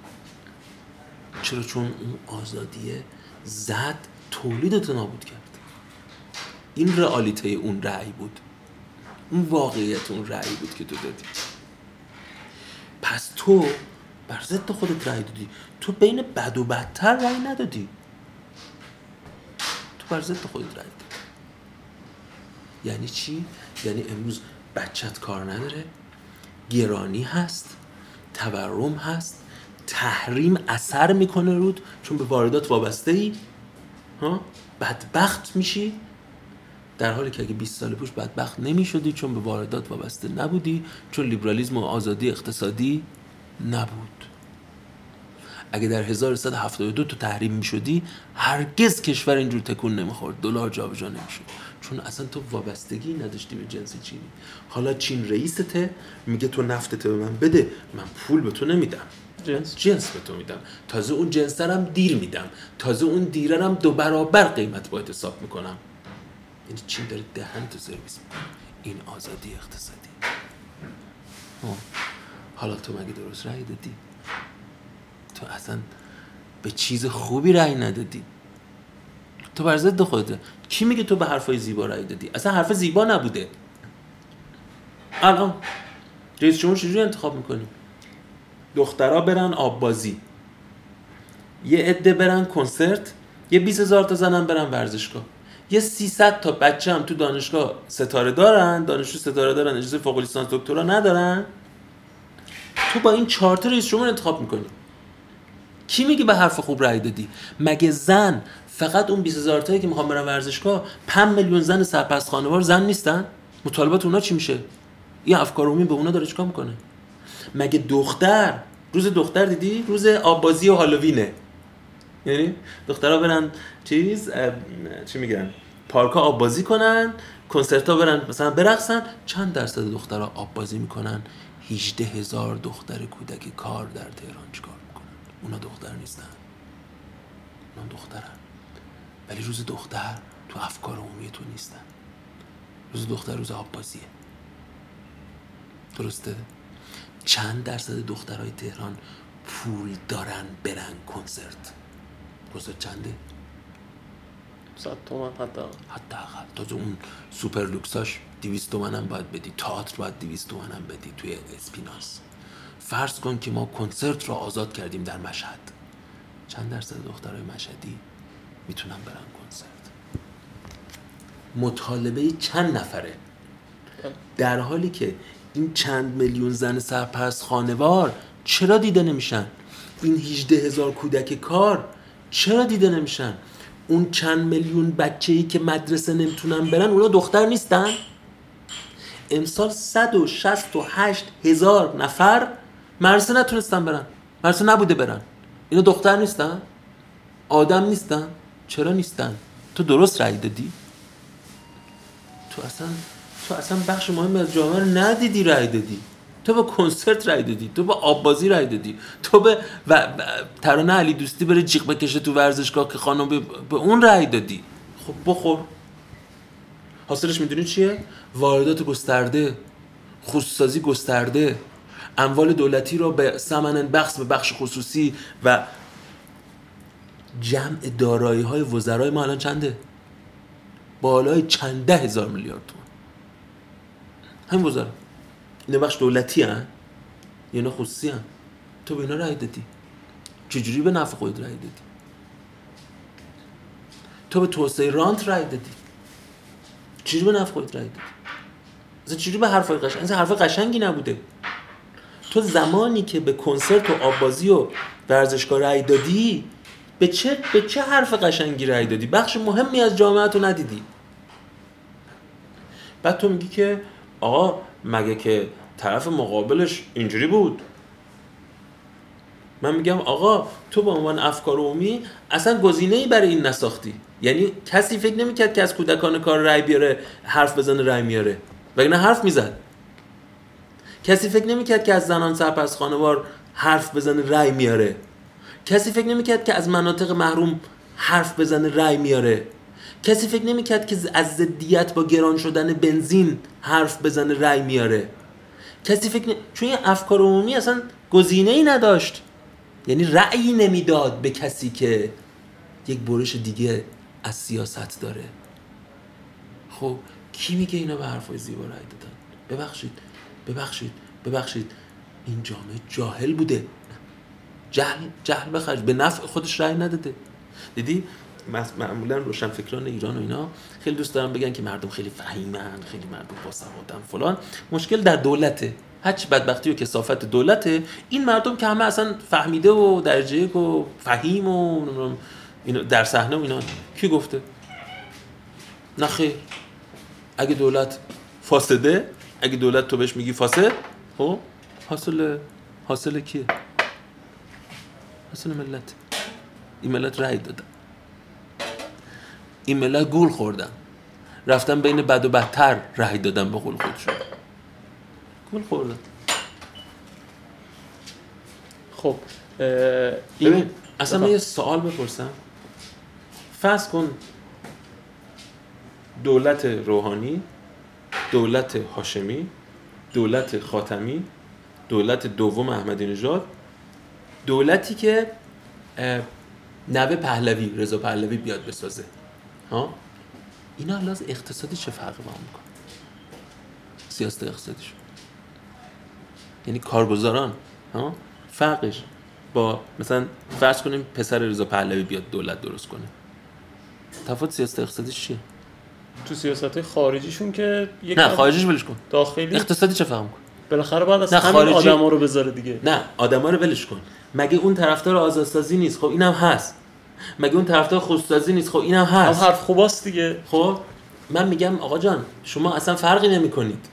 چرا؟ چون اون آزادیه زد تولیدت رو نابود کرد. این رئالیته اون رأی بود، اون واقعیت اون رأی بود که تو دادی. پس تو بر ضد خودت رأی دادی، تو بین بد و بدتر رأی ندادی، تو بر ضد خودت رأی دادی. یعنی چی؟ یعنی امروز بچت کار نداره، گرانی هست، تورم هست، تحریم اثر میکنه رود چون به واردات وابسته ای، بدبخت میشی، در حالی که اگه 20 سال پیش بدبخت نمی‌شدی چون به واردات وابسته نبودی، چون لیبرالیسم و آزادی اقتصادی نبود. اگه در 1172 تو تحریم می‌شدی هرگز کشور اینجور تکون نمی‌خورد، دلار جابجا نمی‌شد، چون اصلا تو وابستگی نداشتی به جنس چینی. حالا چین رئیسته، میگه تو نفتت به من بده، من پول به تو نمیدم، جنس به تو میدم، تازه اون جنس هم دیر میدم، تازه اون دیره هم 2 برابر قیمت باید حساب میکنم. یعنی چین داره دهن تو سرویس میکنه. این آزادی اقتصادی. حالا تو مگه درست رأی دادی؟ تو اصلا به چیز خوبی رأی ندادی. تو بر ضد خودته. کی میگه تو به حرفای زیبا رأی دادی؟ اصلا حرف زیبا نبوده. الان رئیس جمهور چجوری انتخاب میکنی؟ دخترها برن آب بازی، یه عده برن کنسرت، یه 20,000 تا زنم برن ورزشگاه، یه 300 تا بچه هم تو دانشگاه ستاره دارن، دانشجو ستاره دارن، اجازه فوق لیسانس دکترا ندارن. تو با این 4 تا رئیس جمهور انتخاب میکنی. کی میگه به حرف خوب رأی دادی؟ مگه زن فقط اون 20,000 تایی که میخوان برن ورزشگاه 5 میلیون زن سرپرست خانوار زن نیستن؟ مطالبات اونا چی میشه؟ این افکار عمومی به اونا داره چیکار میکنه؟ مگه دختر، روز دختر دیدی؟ روز آبازی و هالووینه. یعنی دخترها برن چی میگن؟ پارکا آبازی کنن، کنسرتا برن مثلا برقصن. چند درصد دخترها آبازی میکنن؟ 18,000 دختر کودک کار در تهران چیکار میکنن؟ اونا دختر نیستن. اونا دخترن. ولی روز دختر تو افکار عمومی تو نیستن. روز دختر روز آبازیه. درسته؟ چند درصد دخترای تهران پول دارن برن کنسرت؟ کنسرت چنده؟ 100 تومن حداقل. تازه اون سوپر لوکساش 200 تومن هم باید بدی، تئاتر باید 200 تومن هم بدی توی اسپیناس. فرض کن که ما کنسرت رو آزاد کردیم در مشهد، چند درصد دخترای مشهدی میتونن برن کنسرت؟ مطالبه چند نفره؟ در حالی که این چند میلیون زن سرپرست خانوار چرا دیده نمیشن؟ این 18,000 کودک کار چرا دیده نمیشن؟ اون چند میلیون بچه‌ای که مدرسه نمیتونن برن اونا دختر نیستن؟ امسال 168,000 نفر مدرسه نتونستن برن، مدرسه نبوده برن. اینا دختر نیستن؟ آدم نیستن؟ چرا نیستن؟ تو درست رأی دادی؟ تو اصلا بخش مهمی از جامعه رو ندیدی رأی دادی. تو به کنسرت رأی دادی، تو به آببازی رأی دادی، تو به ترانه علی دوستی بره جیغ بکشه تو ورزشگاه که خانم به اون رأی دادی. خب بخور. حاصلش میدونی چیه؟ واردات گسترده، خصوصی‌سازی گسترده، اموال دولتی رو به ثمن بخس به بخش خصوصی و جمع دارایی‌های وزرای ما الان چنده؟ بالای چند 10,000 میلیارد تومان. همین وزرا اینا بخش دولتی هن؟ اینا خصوصی هن؟ تو به اینا رأی دادی. چجوری به نفع خودت رأی دادی؟ تو به توسعه رانت رأی دادی. چجوری به نفع خودت رأی دادی؟ اصلا چجوری به حرفای قشنگ؟ اصلا حرف قشنگی نبوده. تو زمانی که به کنسرت و آببازی و ورزشگاه رأی دادی به چه حرف قشنگی رأی دادی؟ بخش مهمی از جامعه تو ندیدی. بعد تو میگی که آقا مگه که طرف مقابلش اینجوری بود؟ من میگم آقا تو به عنوان افکار عمومی اصلا گزینه‌ای برای این نساختی. یعنی کسی فکر نمی‌کرد که از کودکان کار رأی بیاره، حرف بزنه رأی میاره، وگرنه حرف میزد. کسی فکر نمی‌کرد که از زنان سرپرست خانوار حرف بزنه رأی میاره. کسی فکر نمی‌کرد که از مناطق محروم حرف بزنه رأی میاره. کسی فکر نمی‌کرد که از ضدیت با گران شدن بنزین حرف بزنه رأی میاره. کسی چون این افکار عمومی اصلا گزینه‌ای نداشت. یعنی رأیی نمیداد به کسی که یک برش دیگه از سیاست داره. خب کی میگه اینا به حرفای زیبا رأی دادن؟ ببخشید این جامعه جاهل بوده. جهل بخرج به نفع خودش رأی نداده. دیدی معمولا روشنفکران ایران و اینا خیلی دوست دارن بگن که مردم خیلی فهیمن، خیلی مردم باسوادن فلان. مشکل در دولته. هرچی بدبختی و کثافت دولته، این مردم که همه اصلا فهمیده و درجه یک و فهیم و اینا در صحنه و اینا کی گفته؟ نه خیر، اگه دولت فاسده، اگه دولت تو بهش میگی فاسد، خب حاصل کیه؟ حاصل ملت. این ملت رأی دادن، این ملت گول خوردن، رفتن بین بد و بدتر رأی دادن به قول خودشون، گول خوردن. خب ببین اصلا من یه سوال بپرسم. فرض کن دولت روحانی، دولت هاشمی، دولت خاتمی، دولت دوم احمدی نژاد، دولتی که نوه پهلوی، رضا پهلوی بیاد بسازه، ها، اینا لحاظ اقتصادی چه فرقی با هم میکنه؟ سیاست اقتصادیشون، یعنی کارگزاران، ها، فرقش با مثلا فرض کنیم پسر رضا پهلوی بیاد دولت درست کنه، تفاوت سیاست اقتصادیش چیه؟ تو سیاست‌های خارجیشون که نه خارجیش ولش کن، داخلی اقتصادی چه فهم کن؟ بالاخره باید از همین آدما رو بذاره دیگه. نه آدما رو ولش کن. مگه اون طرفدار آزادسازی نیست؟ خب اینم هست. مگه اون طرفدار خودسازی نیست؟ خب اینم هست. هم حرف خوباست دیگه. خب من میگم آقا جان شما اصلا فرقی نمی‌کنید.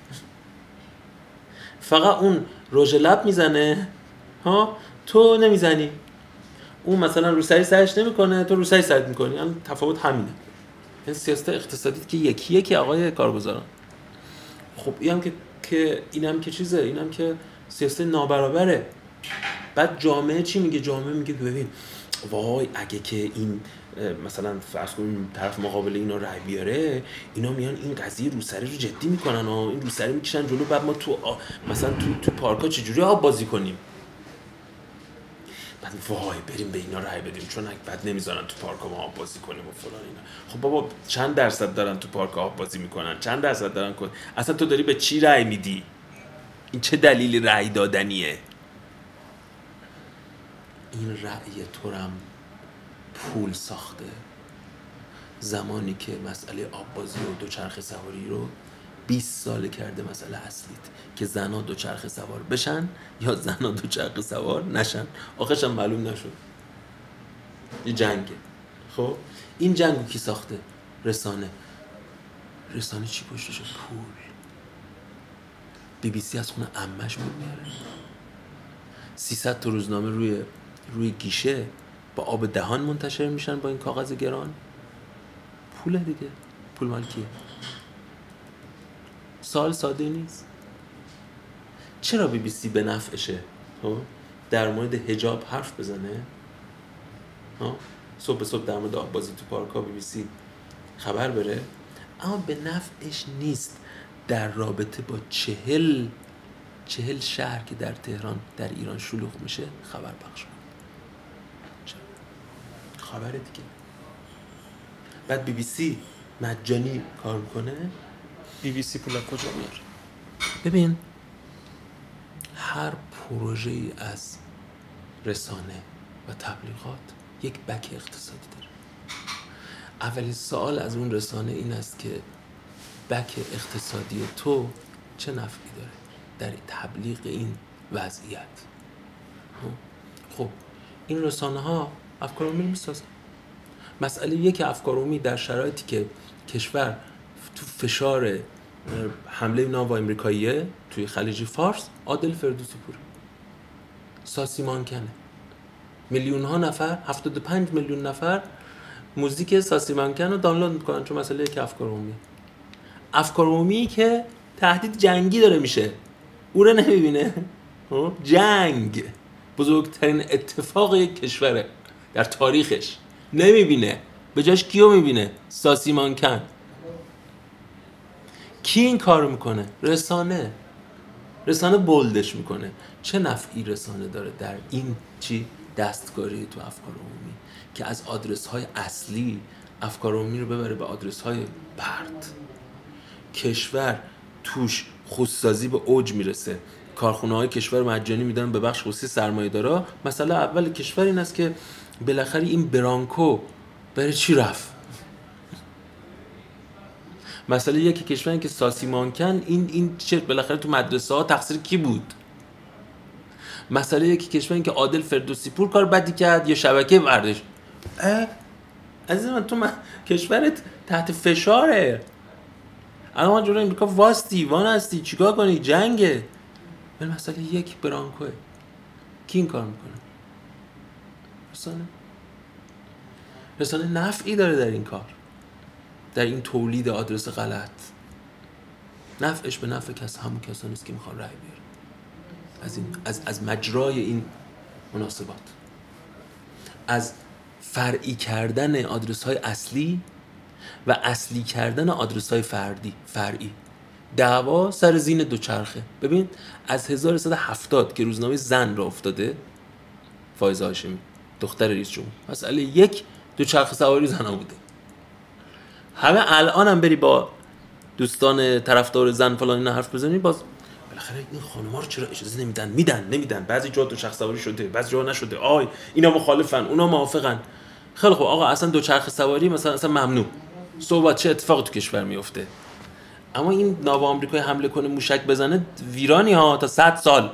فقط اون رژ لب میزنه، ها، تو نمیزنی. اون مثلا روسری سرش نمیکنه، تو روسری سرت میکنی. هم تفاوت همینه. این سیاست اقتصادی که یکیه که آقای کارگزاران. خب اینم که چیزه، اینم که سیاست نابرابره. بعد جامعه چی میگه؟ جامعه میگه ببین وای اگه که این مثلا فرض کنیم طرف مقابل اینا رای بیاره، اینا میان این قضیه روسری رو جدی میکنن و این روسری میکشن جلو، بعد ما مثلا تو پارکا چجوری آب بازی کنیم؟ بعد وای بریم به اینا رای بدیم چون بعد نمیذارن تو پارکا ما آب بازی کنیم و فلان اینا. خب بابا چند درصد دارن تو پارک آب بازی میکنن؟ چند درصد دارن اصلا تو داری به چی رای میدی؟ این چه دلیلی رای دادنیه؟ این رأی تو رم پول ساخته. زمانی که مسئله آببازی و دوچرخه سواری رو 20 سال کرده مسئله اصلیت که زنها دوچرخه سوار بشن یا زنها دوچرخه سوار نشن. آخرش هم معلوم نشد. یه جنگه. خب این جنگو کی ساخته؟ رسانه چی پشتشه؟ پول. BBC از خونه عمش بود میاره. 300 تا روزنامه روی گیشه با آب دهان منتشر میشن با این کاغذ گران. پوله دیگه. پول مال کیه؟ سوال ساده نیست. چرا BBC به نفعشه در مورد حجاب حرف بزنه؟ صبح به صبح در مورد آببازی تو پارک‌ها BBC خبر بره، اما به نفعش نیست در رابطه با 40 شهر که در تهران در ایران شلوغ میشه خبر پخش کنه. خبره دیگه. بعد BBC مجانی کار میکنه. BBC پول کجا میاره؟ ببین هر پروژه‌ای از رسانه و تبلیغات یک بک اقتصادی داره. اولین سوال از اون رسانه این است که بک اقتصادی تو چه نفعی داره در تبلیغ این وضعیت؟ خب این رسانه ها افکار عمومی میسازن. مسئله یک افکار عمومی در شرایطی که کشور تو فشار حمله ناو آمریکاییه توی خلیج فارس، عادل فردوسی پور، ساسی مانکنه، میلیون ها نفر، 75 میلیون نفر موزیک ساسی مانکن رو دانلود میکنن چون مسئله یک افکار عمومی. افکار عمومی که تهدید جنگی داره میشه، او رو نمیبینه. جنگ بزرگترین اتفاق یک کشوره در تاریخش، نمیبینه. به جاش کیو میبینه؟ ساسی مانکن. کی این کار میکنه؟ رسانه بولدش میکنه. چه نفعی رسانه داره در این دستکاری تو افکار عمومی که از آدرس های اصلی افکار عمومی رو ببره به آدرس های پرت؟ کشور توش خودسازی به اوج میرسه، کارخونه های کشور مجانی میدن به بخش خصوصی سرمایه‌دارا. مسئله اول کشور این است که بالاخره این برانکو برای چی رفت؟ مسئله یکی کشور این که ساسی مانکن این چه بالاخره تو مدرسه ها تقصیر کی بود؟ مسئله یکی کشور این که عادل فردوسی پور کار بدی کرد یا شبکه ورزش. عزیز من تو کشورت تحت فشاره. الان ما جلوی امریکا وان هستی چیکار کنی؟ جنگه. ولی مسئله یک برانکوه، کی این کار میکنه؟ رسانه نفعی داره در این کار، در این تولید آدرس غلط. نفعش به نفع همون کسانی است که میخوان رأی بیارن. از مجرای این مناسبات، از فرعی کردن آدرس های اصلی و اصلی کردن آدرس های فرعی. دعوا سر زین دوچرخه. ببین از 1170 که روزنامه زن را افتاده، فایزه هاشمی دختر رئیس جمهور، مسئله یک دوچرخه سواری زنا بوده. همه الان هم بری با دوستان طرفدار زن فلان اینا حرف بزنی، باز بالاخره این خانم‌ها رو چرا اجازه نمیدن. بعضی جا دوچرخه سواری شده، بعضی جا نشده. اینا مخالفن، اونا موافقن. خیلی خوب آقا، اصلا دوچرخه سواری مثلا ممنوع. صحبت چه اتفاقی تو کشور میفته؟ اما این ناو آمریکایی حمله کنه موشک بزنه، ویرانی ها تا 100 سال.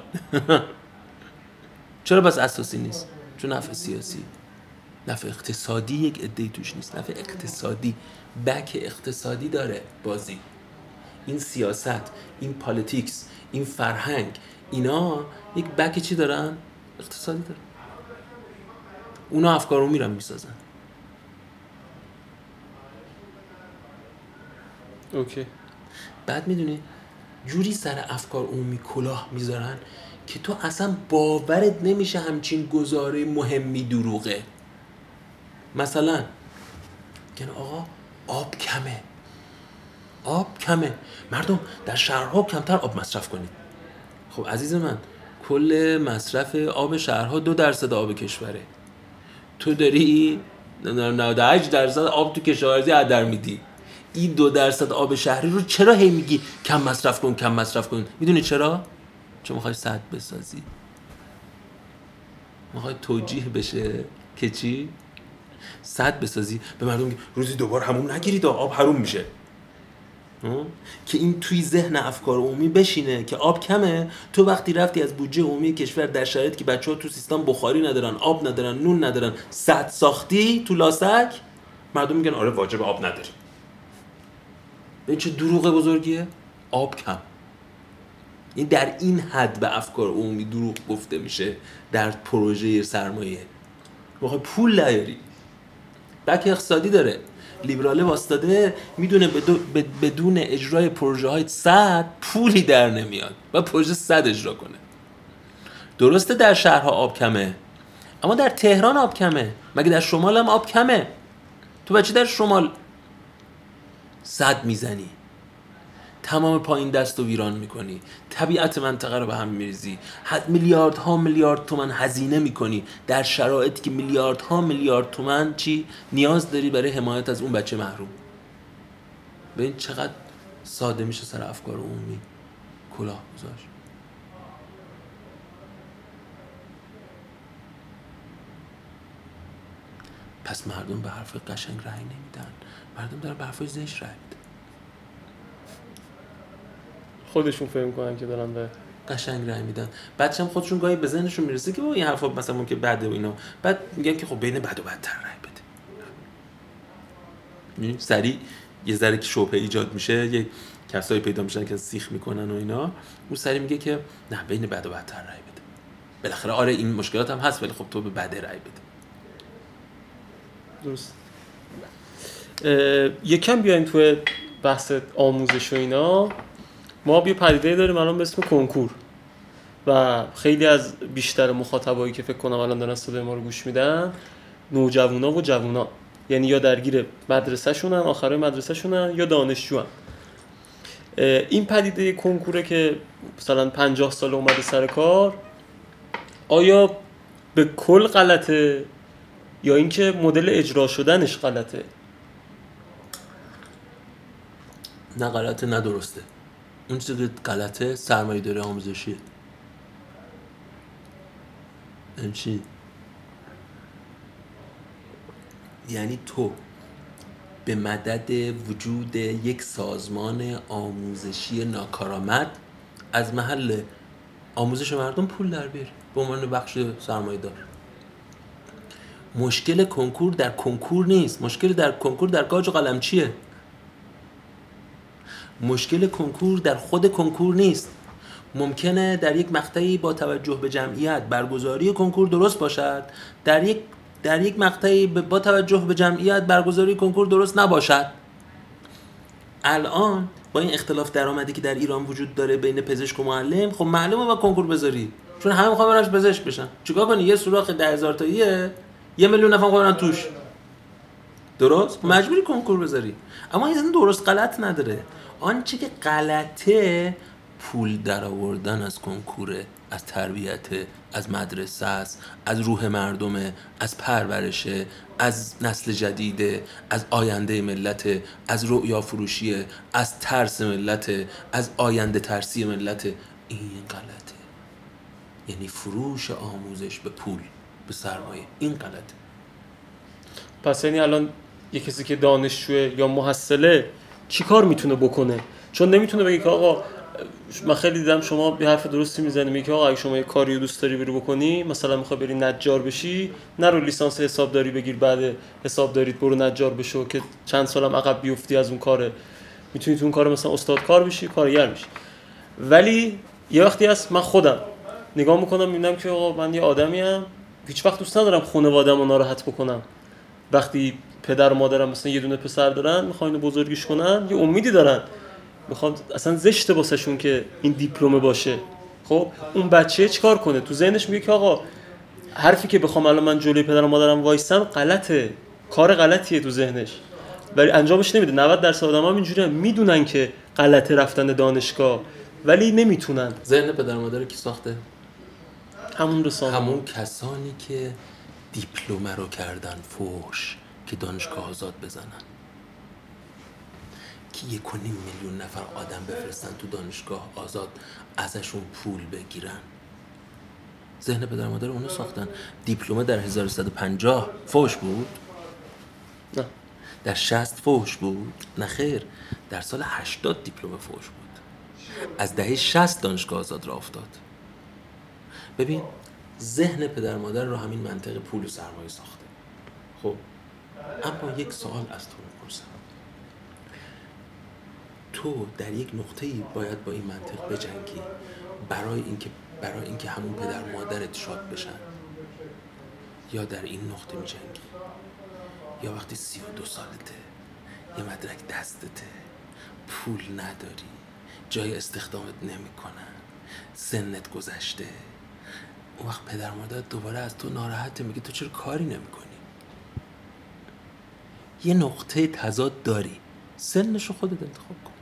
چرا بس اساسی نیست؟ چون نفع سیاسی، نفع اقتصادی یک عده‌ای توش نیست. نفع اقتصادی، بک اقتصادی داره بازی. این سیاست، این پالیتیکس، این فرهنگ، اینا یک بک چی دارن؟ اقتصادی دارن. اونا افکارو میرن میسازن. اوکی. بعد میدونی جوری سر افکار عمومی کلاه میذارن که تو اصلا باورت نمیشه همچین گزاره مهمی دروغه. مثلا میگن آقا آب کمه، مردم در شهرها کمتر آب مصرف کنید. خب عزیز من، کل مصرف آب شهرها 2% آب کشوره. تو داری 98% آب تو کشاورزی هدر میدی. این 2% آب شهری رو چرا هی میگی کم مصرف کن؟ میدونی چرا؟ چون میخوای سد بسازی، میخوای توجیه بشه که چی؟ سد بسازی. به مردم میگی روزی 2 بار حموم نگیرید آب حروم میشه. که این توی ذهن افکار عمومی بشینه که آب کمه. تو وقتی رفتی از بودجه عمومی کشور در شرایطی که بچه‌ها تو سیستان بخاری ندارن، آب ندارن، نون ندارن، سد ساختی تو لاسک، مردم میگن آره واجب آب نداریم. این چه دروغ بزرگیه؟ آب کم. این در این حد به افکار عمومی دروغ گفته میشه در پروژه سرمایه. میخوای پول نیاری، بک اقتصادی داره. لیبراله واسطاده میدونه بدون اجرای پروژه های 100 پولی در نمیاد و پروژه 100 اجرا کنه. درسته در شهرها آب کمه، اما در تهران آب کمه. مگه در شمال هم آب کمه؟ تو بچه در شمال سد میزنی، تمام پایین دست رو ویران میکنی، طبیعت منطقه رو به هم میریزی، میلیارد تومان هزینه میکنی در شرایطی که میلیارد تومان چی نیاز داری برای حمایت از اون بچه محروم. ببین چقدر ساده میشه سر افکار عمومی کلاه گذاشت. پس مردم به حرف قشنگ رأی نمیدن، مردم دارن به حرفای زشت رأی میدن. خودشون فهم کنن که دارن به قشنگ رأی میدن. بعدش هم خودشون گاهی به ذهنشون میرسه که این حرفا مثلا ممکن بده و اینا، بعد میگن که خب بین بد و بدتر رأی بده. یعنی سریع یه ذره که شبهه ایجاد میشه، یه کسایی پیدا میشن که سیخ میکنن و اینا، اون سریع میگه که نه بین بد و بدتر رأی بده. بالاخره آره این مشکلات هم هست ولی خب تو به بده رأی بده. درست. یکم بیایم توی بحث آموزش و اینا. ما یه پدیده داریم الان به اسم کنکور و خیلی از بیشتر مخاطبایی که فکر کنم الان دارن صدای ما رو گوش میدن نوجوانا و جوونا، یعنی یا درگیر مدرسه شونن، آخرای مدرسه شونن، یا دانشجوان. این پدیده کنکوره که مثلا 50 سال اومده سر کار، آیا به کل غلطه یا اینکه مدل اجرا شدنش غلطه؟ نه غلطه نه درسته. اون چیزی که غلطه سرمایه‌داری آموزشیه. این چی؟ یعنی تو به مدد وجود یک سازمان آموزشی ناکارآمد از محل آموزش مردم پول در بیاری به عنوان بخش سرمایه‌دار. مشکل کنکور در کنکور نیست، مشکل در کنکور در گاج و قلمچیه. مشکل کنکور در خود کنکور نیست. ممکنه در یک مقطعی با توجه به جمعیت برگزاری کنکور درست باشد، در یک مقطعی با توجه به جمعیت برگزاری کنکور درست نباشد. الان با این اختلاف درآمدی که در ایران وجود داره بین پزشک و معلم، خب معلومه با کنکور بذاری، چون همه میخوان برنش پزشک بشن. چیکار کنی؟ یه سوراخ 10,000 تاییه، 1,000,000 نفر میخوان توش، درست؟ مجبوری کنکور بذاری. اما این درست غلط نداره. آنچه که غلطه پول در آوردن از کنکوره، از تربیت، از مدرسه است، از روح مردمه، از پرورشه، از نسل جدیده، از آینده ملت، از رؤیا فروشیه، از ترس ملت، از آینده ترسی ملت. این غلطه. یعنی فروش آموزش به پول، به سرمایه، این غلطه. پس یعنی الان یه کسی که دانشجوه یا محصله چی کار میتونه بکنه؟ چون نمیتونه بگه که آقا من خیلی دیدم شما یه حرف درستی میزنی، میگه آقا اگه شما یه کاری رو دوست داری بری بکنی، مثلا میخوای بری نجار بشی، نرو لیسانس حسابداری بگیر، بعد حسابداریت برو نجار بشو که چند سالم عقب بیفتی از اون کاره. میتونی تو اون کار مثلا استاد کار بشی، کارگر بشی. ولی یه وقتی هست من خودم نگاه میکنم میبینم که آقا من یه آدمیم، هیچ وقت دوست ندارم خانواده‌مو ناراحت بکنم. وقتی پدر و مادرم مثلا یه دونه پسر دارن، میخوان اینو بزرگیش کنن، یه امیدی دارن، میخوام اصلا زشته واسهشون که این دیپلم باشه. خب اون بچه چیکار کنه؟ تو ذهنش میگه که آقا حرفی که بخوام الان من جلوی پدر و مادرم وایسم غلطه، کار غلطیه تو ذهنش، ولی انجامش نمیده. 90% آدما اینجوریه، میدونن که غلطه رفتن دانشگاه ولی نمیتونن. ذهن پدر و مادر کی ساخته؟ همون کسانی که دیپلم رو کردن فوش که دانشگاه آزاد بزنن، که 1.5 میلیون نفر آدم بفرستن تو دانشگاه آزاد، ازشون پول بگیرن. ذهن پدر و مادر اونو ساختن. دیپلم در 1150 فوش بود؟ نه. در 60 فوش بود؟ نه خیر، در سال 80 دیپلم فوش بود. از دهه 60 دانشگاه آزاد را افتاد. ببین ذهن پدر و مادر رو همین منطق پول و سرمایه ساخته. خب اما یک سوال از تو میپرسم، تو در یک نقطه‌ای باید با این منطق بجنگی برای اینکه همون پدر و مادرت شاد بشن، یا در این نقطه میجنگی یا وقتی 32 سالته، یه مدرک دستته، پول نداری، جای استخدامت نمیکنن، سنت گذشته، اون وقت پدر و مادر دوباره از تو ناراحته، میگه تو چرا کاری نمیکنی؟ یه نقطه تضاد داری، سنشو خودت انتخاب کن.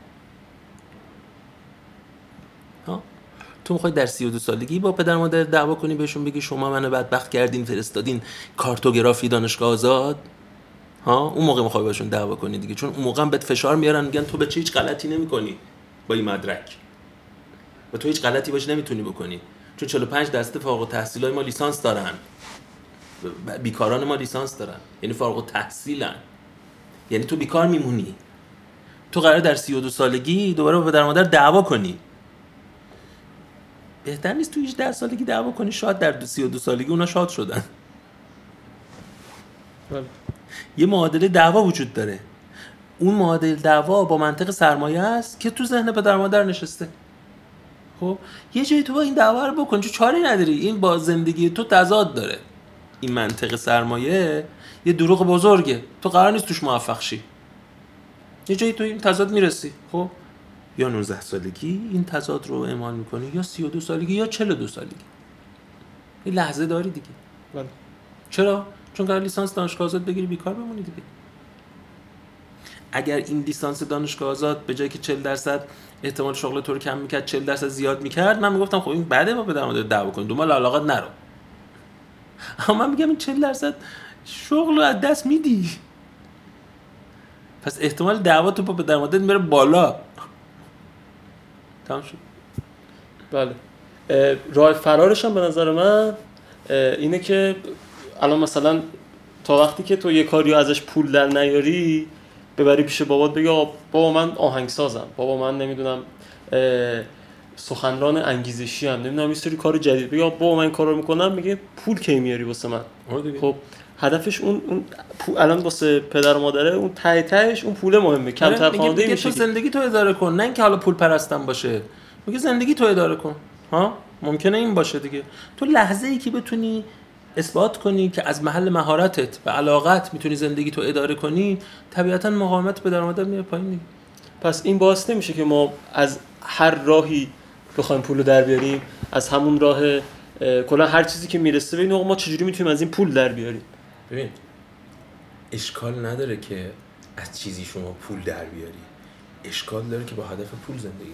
تو میخوای در 32 سالگی با پدر مادر دعوا کنی، بهشون بگی شما منو بدبخت کردین، فرستادین کارتوگرافی دانشگاه آزاد؟ اون موقع میخوای باشون دعوا کنی دیگه، چون اون موقع هم بهت فشار میارن، میگن تو به چه هیچ غلطی نمیکنی با این مدرک، و تو هیچ غلطی باش نمیتونی بکنی، چون 45% فارغ التحصیلای ما لیسانس دارن، بیکاران ما لیسانس دارن، یعنی فارغ التحصیلن، یعنی تو بیکار میمونی. تو قراره در 32 سالگی دوباره با پدر مادر دعوا کنی. بهتر نیست تو 18 سالگی دعوا کنی؟ شاید در 32 سالگی اونا شاد شدن. یه معادله دعوا وجود داره. اون معادله دعوا با منطق سرمایه است که تو ذهن پدر مادر نشسته. خب یه جایی تو با این دعوا رو بکن، چون چاره نداری، این با زندگی تو تضاد داره. این منطق سرمایه یه دروغ بزرگه، تو قرار نیست توش موفق شی. یه جایی تو این تضاد میرسی. خب یا 19 سالگی این تضاد رو اعمال میکنی، یا 32 سالگی، یا 42 سالگی. یه لحظه داری دیگه. بله. چرا؟ چون قرار لیسانس دانشگاه آزاد بگیری بیکار بمونی دیگه. اگر این لیسانس دانشگاه آزاد به جای که 40% احتمال شغل تو رو کم میکرد 40% زیاد میکرد، من میگفتم خب این بعده با پدر مادر دعوا کن، دنبال علاقات نرو. اما من میگم این 40% شغل رو از دست میدی، پس احتمال دعوا تو با پدر مادر میره بالا. تمام شد. بله. راه فرارش هم به نظر من اینه که الان مثلا تا وقتی که تو یه کاری ازش پول در نیاری، ببری پیش بابات بگی بابا من آهنگسازم، بابا من نمیدونم سخنران انگیزشی هم نمیدونم یه سری کار جدید بگه با من کارو میکنم، میگه پول کی میاری واسه من. خب هدفش اون الان واسه پدر و مادره اون تهش اون پول مهمه، کمتر خواننده میشه. تو زندگی تو اداره کن، نه اینکه حالا پول پرستم باشه. میگه زندگی تو اداره کن. ها ممکنه این باشه دیگه. تو لحظه ای که بتونی اثبات کنی که از محل مهارتت و علاقت میتونی زندگی تو اداره کنی، طبیعتاً مقاومت پدر و مادر میره پایین دیگه. پس این باعث نمیشه که ما از هر راهی بخوایم پولو در بیاریم، از همون راه کلا هر چیزی که میرسه ببینیم ما چجوری میتونیم از این پول در بیاریم. ببین اشکال نداره که از چیزی شما پول در بیاری، اشکال داره که با هدف پول زندگی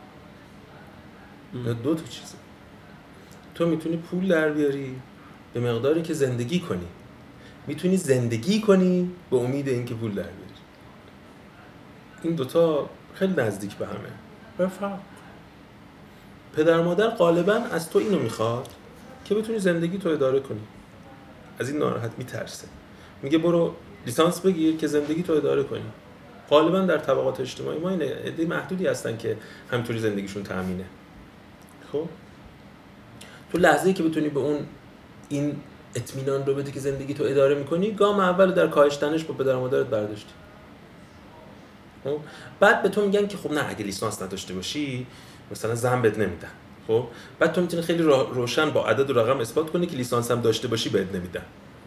کنی. دو تا چیزه. تو میتونی پول در بیاری به مقداری که زندگی کنی، میتونی زندگی کنی به امید اینکه پول در بیاری. این دوتا خیلی نزدیک به همه. بفرق پدر مادر غالبا از تو اینو میخواد که بتونی زندگی تو اداره کنی. از این ناراحت میترسه، میگه برو لیسانس بگیر که زندگی تو اداره کنی. غالبا در طبقات اجتماعی ما این عده محدودی هستن که همینطوری زندگیشون تامینه. خب تو لحظه‌ای که بتونی به اون این اطمینان رو بدی که زندگی تو اداره میکنی، گام اول در کاهشتنش با پدر و مادرت برداشتی. خب بعد به تو میگن که خب نه اگه لیسانس نداشته باشی مثلا زن بهت نمیدن. خب بعد تو میتونی خیلی روشن با عدد و رقم اثبات کنی که لیسانس هم داشته باشی بهت نمیدن،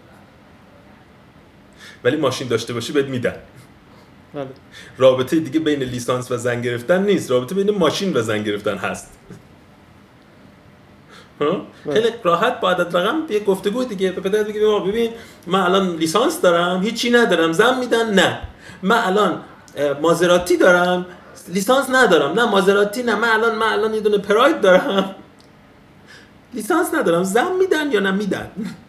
ولی ماشین داشته باشی بهت میدن. بله. رابطه دیگه بین لیسانس و زن گرفتن نیست، رابطه بین ماشین و زن گرفتن هست. خیلی راحت با عدد رقم یه گفتگو دیگه به پدر بگی ببین من الان لیسانس دارم هیچی ندارم زن میدن، نه من الان مازراتی دارم لیسانس ندارم، نه مازراتی نه من الان یه دونه پراید دارم لیسانس ندارم، زن میدن یا نمیدن.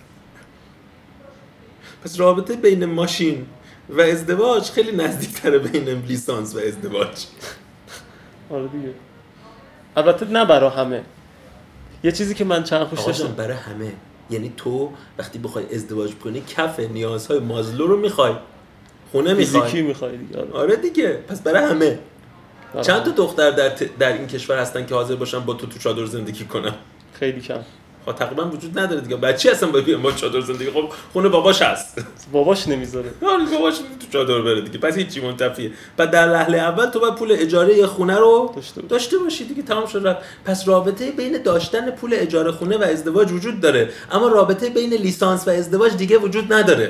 پس رابطه بین ماشین و ازدواج خیلی نزدیکتره بین لیسانس و ازدواج. آره دیگه. البته نه برای همه. یه چیزی که من چند خوش داشتم برای همه، یعنی تو وقتی بخوای ازدواج کنی کف نیازهای مازلو رو میخوای، خونه میخوای، فیزیکی میخوای دیگه. آره دیگه. پس برای همه. چند تا دختر در این کشور هستن که حاضر باشن با تو چادر زندگی کنن؟ خیلی کم. خب تقریبا وجود نداره دیگه. بچه‌ای اصلا باید با چادر زندگی، خب خونه باباش هست، باباش نمیذاره. آره باباش تو چادر بره دیگه، پس هیچی منتفیه. بعد در لحظه اول تو باید پول اجاره یه خونه رو داشته باشی دیگه، تمام شد. پس رابطه بین داشتن پول اجاره خونه و ازدواج وجود داره، اما رابطه بین لیسانس و ازدواج دیگه وجود نداره.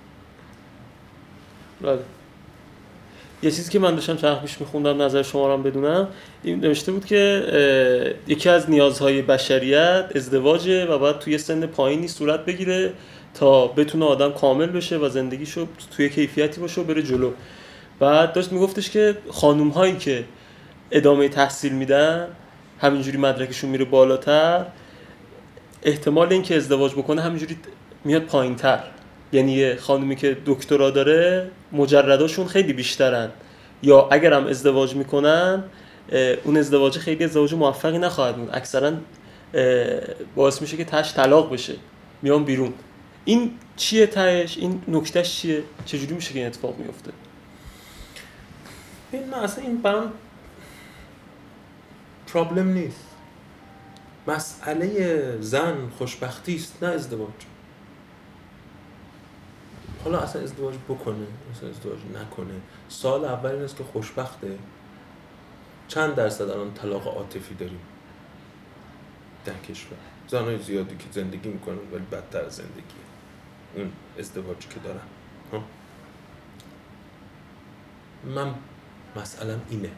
بله. یه چیزی که من داشتم چند پیش میخوندم نظر شما رو هم بدونم، این نوشته بود که یکی از نیازهای بشریت ازدواجه و باید توی سن پایینی صورت بگیره تا بتونه آدم کامل بشه و زندگیشو توی کیفیتی باشه و بره جلو. بعد داشت میگفتش که خانوم هایی که ادامه تحصیل میدن همینجوری مدرکشون میره بالاتر، احتمال اینکه ازدواج بکنه همینجوری میاد پایینتر. یعنی یه خانومی که دکترا داره مجرداشون خیلی بیشترن، یا اگر هم ازدواج میکنن اون ازدواج خیلی ازدواج موفقی نخواهد بود، اکثرا باعث میشه که تاش طلاق بشه، میام بیرون. این چیه تهش؟ این نکتهش چیه؟ چجوری میشه که این اتفاق میفته؟ این اصلا این برام پرابلم نیست. مسئله زن خوشبختی است، نه ازدواج. حالا اصلا ازدواج بکنه اصلا ازدواج نکنه، سال اول این است که خوشبخته. چند درصد الان طلاق عاطفی داریم در کشور؟ زنای زیادی که زندگی میکنن ولی بدتر زندگی اون ازدواجی که دارن. من مسئلم اینه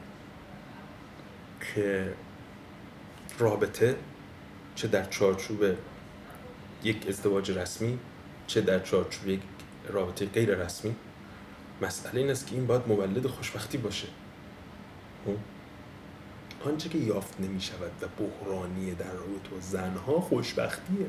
که رابطه چه در چارچوب یک ازدواج رسمی چه در چارچوب یک رابطه غیر رسمی، مسئله این است که این باید مولد خوشبختی باشه. آنچه که یافت نمی شود و بحرانیه در رابطه با زنها خوشبختیه.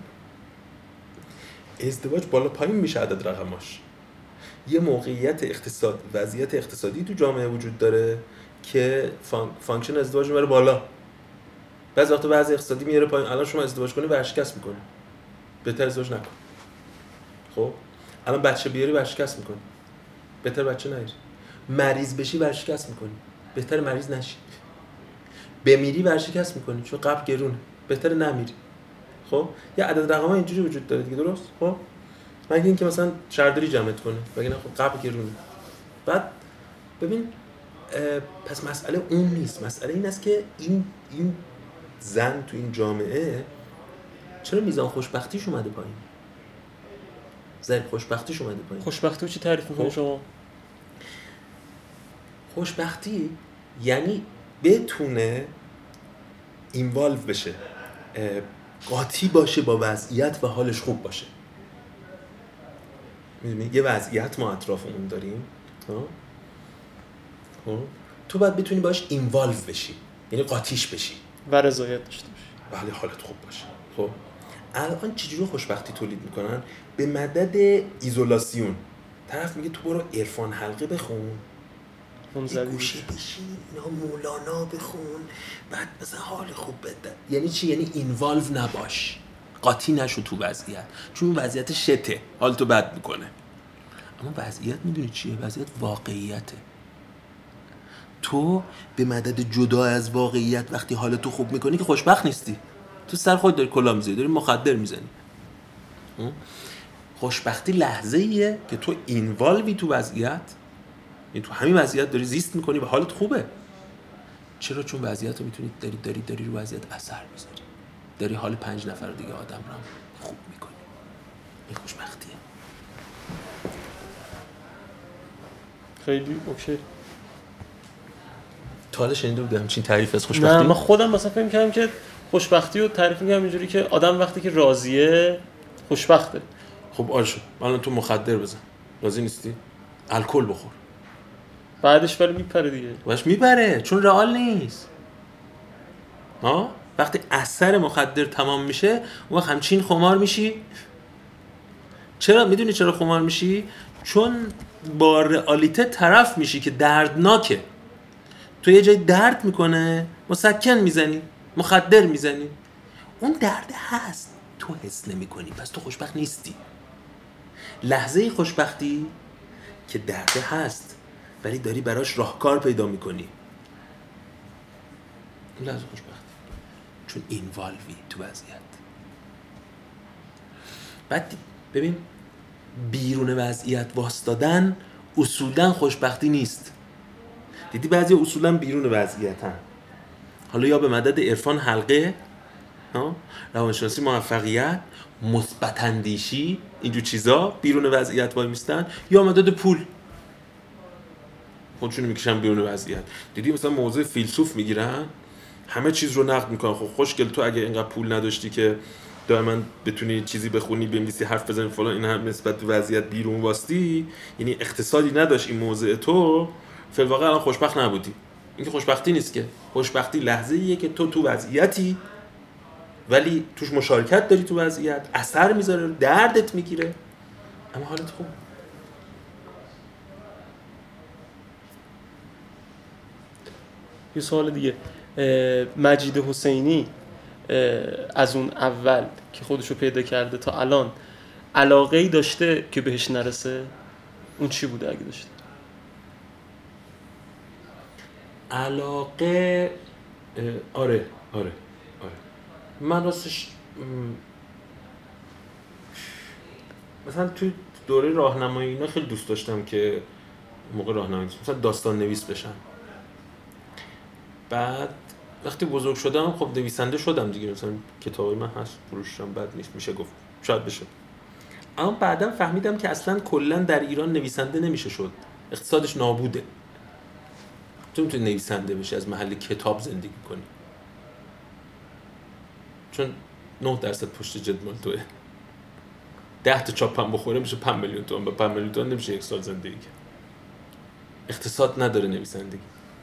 ازدواج بالا پایین میشه عدد رقماش. یه موقعیت وضعیت اقتصادی تو جامعه وجود داره که فانکشن ازدواج میبره بالا، بعضی وقتا وضع اقتصادی میاره پایین. الان شما ازدواج کنی ورشکست میکنی، بهتر ازدواج نکن. خب الان بچه بیاری ورشکست میکنی، بهتر بچه نیاری. مریض بشی ورشکست میکنی، بهتر مریض نشی. بمیری ورشکست میکنی چون قبل گرونه، بهتره نمیری. خب یه عدد رقم ها اینجوری وجود داره دیگه، درست؟ خب مگه اینکه مثلا شهرداری جمعت کنه، وگرنه خب قبل گرونه. بعد ببین پس مسئله اون نیست، مسئله این است که این زن تو این جامعه چرا میزان خوشبختیش اومده پایین؟ ذره خوشبختیش اومده پایین. خوشبختی رو چی تعریف می‌کنی شما؟ خوشبختی یعنی بتونه اینوالو بشه، قاطی باشه با وضعیت و حالش خوب باشه. می‌دونی یه وضعیت ما اطرافمون داریم، تو باید بتونی باش اینوالو بشی، یعنی قاطیش بشی و رضایت داشته باشی. بله حالت خوب باشه. خب الان چجوری خوشبختی تولید میکنن؟ به مدد ایزولاسیون. طرف میگه تو برو عرفان حلقه بخون، گوشی بشین اینا مولانا بخون، بعد مثلا حال خوب بده. یعنی چی؟ یعنی اینوالو نباش، قاطی نشو تو وضعیت، چون این وضعیت شته، حال تو بد میکنه. اما وضعیت میدونی چیه؟ وضعیت واقعیته. تو به مدد جدا از واقعیت وقتی حالتو خوب میکنی که خوشبخت نیستی، تو سر خود داری کلا میزنی، داری مخدر میزنی. خوشبختی لحظه ایه که تو اینوالوی تو وضعیت، یعنی تو همین وضعیت داری زیست میکنی و حالت خوبه. چرا؟ چون وضعیت رو میتونی داری رو وضعیت اثر میذاری، داری حال 5 نفر دیگه آدم رو خوب میکنی. این خوشبختیه. خیلی اوکی. تا حالا شنیده بودی همچین تعریف از خوشبختی؟ نه من خودم مثلا فکر می‌کردم که خوشبختی رو تعریف می‌کنم اینجوری که آدم وقتی که راضیه خوشبخته. خب آرشو الان تو مخدر بزن، راضی نیستی؟ الکل بخور، بعدش ولی میپره دیگه. باش میبره چون رئال نیست. وقتی اثر مخدر تمام میشه اون وقت همچین خمار میشی. چرا؟ میدونی چرا خمار میشی؟ چون با رئالیته طرف میشی که دردناکه. تو یه جای درد میکنه مسکن میزنی، مخدر میزنی، اون درد هست تو حس نمیکنی، پس تو خوشبخت نیستی. لحظه خوشبختی که درد هست ولی داری براش راهکار پیدا میکنی، این لحظه خوشبختی، چون اینوالوی تو وضعیت. بعد ببین بیرون وضعیت واسطادن اصولا خوشبختی نیست. دیدی بعضی اصولا بیرون وضعیتن، حالا یا به مدد عرفان حلقه، روانشناسی موفقیت، مثبت اندیشی، اینجور چیزا بیرون وضعیت وای میستن، یا مدد پول خودشونو میکشن بیرون وضعیت. دیدی مثلا موضوع فیلسوف میگیرن همه چیز رو نقد میکنن. خب خوشگل تو اگه اینقدر پول نداشتی که دائما بتونی چیزی بخونی بنویسی حرف بزنی فلان، این هم نسبت به وضعیت بیرون واسطی، یعنی اقتصادی نداشت این موضوع، تو فی الواقع الان خوشبخت نبودی. این که خوشبختی نیست که. خوشبختی لحظه ایه که تو وضعیتی ولی توش مشارکت داری، تو وضعیت اثر میذاره، دردت میگیره اما حالت خوب. یه سوال دیگه، مجید حسینی از اون اول که خودشو پیدا کرده تا الان علاقه‌ای داشته که بهش نرسه؟ اون چی بوده اگه داشته؟ علاقه آره من راستش مثلا توی دوره راهنمایی اینا خیلی دوست داشتم که موقع راهنمایی مثلا داستان نویس بشم. بعد وقتی بزرگ شدم خب نویسنده شدم دیگه، مثلا کتابای من هست فروشم، بد نیست میشه گفت، شاید بشه. اما بعدم فهمیدم که اصلا کلا در ایران نویسنده نمیشه شد، اقتصادش نابوده. تو میتونی نویسنده بشی از محل کتاب زندگی کنی، چون 9% پشت جدول توه. 10 تا چاپ هم بخوره میشه 5 میلیون تومان، با 5 میلیون تومان نمیشه 1 سال زندگی کرد. اقتصاد نداره نویسندگی.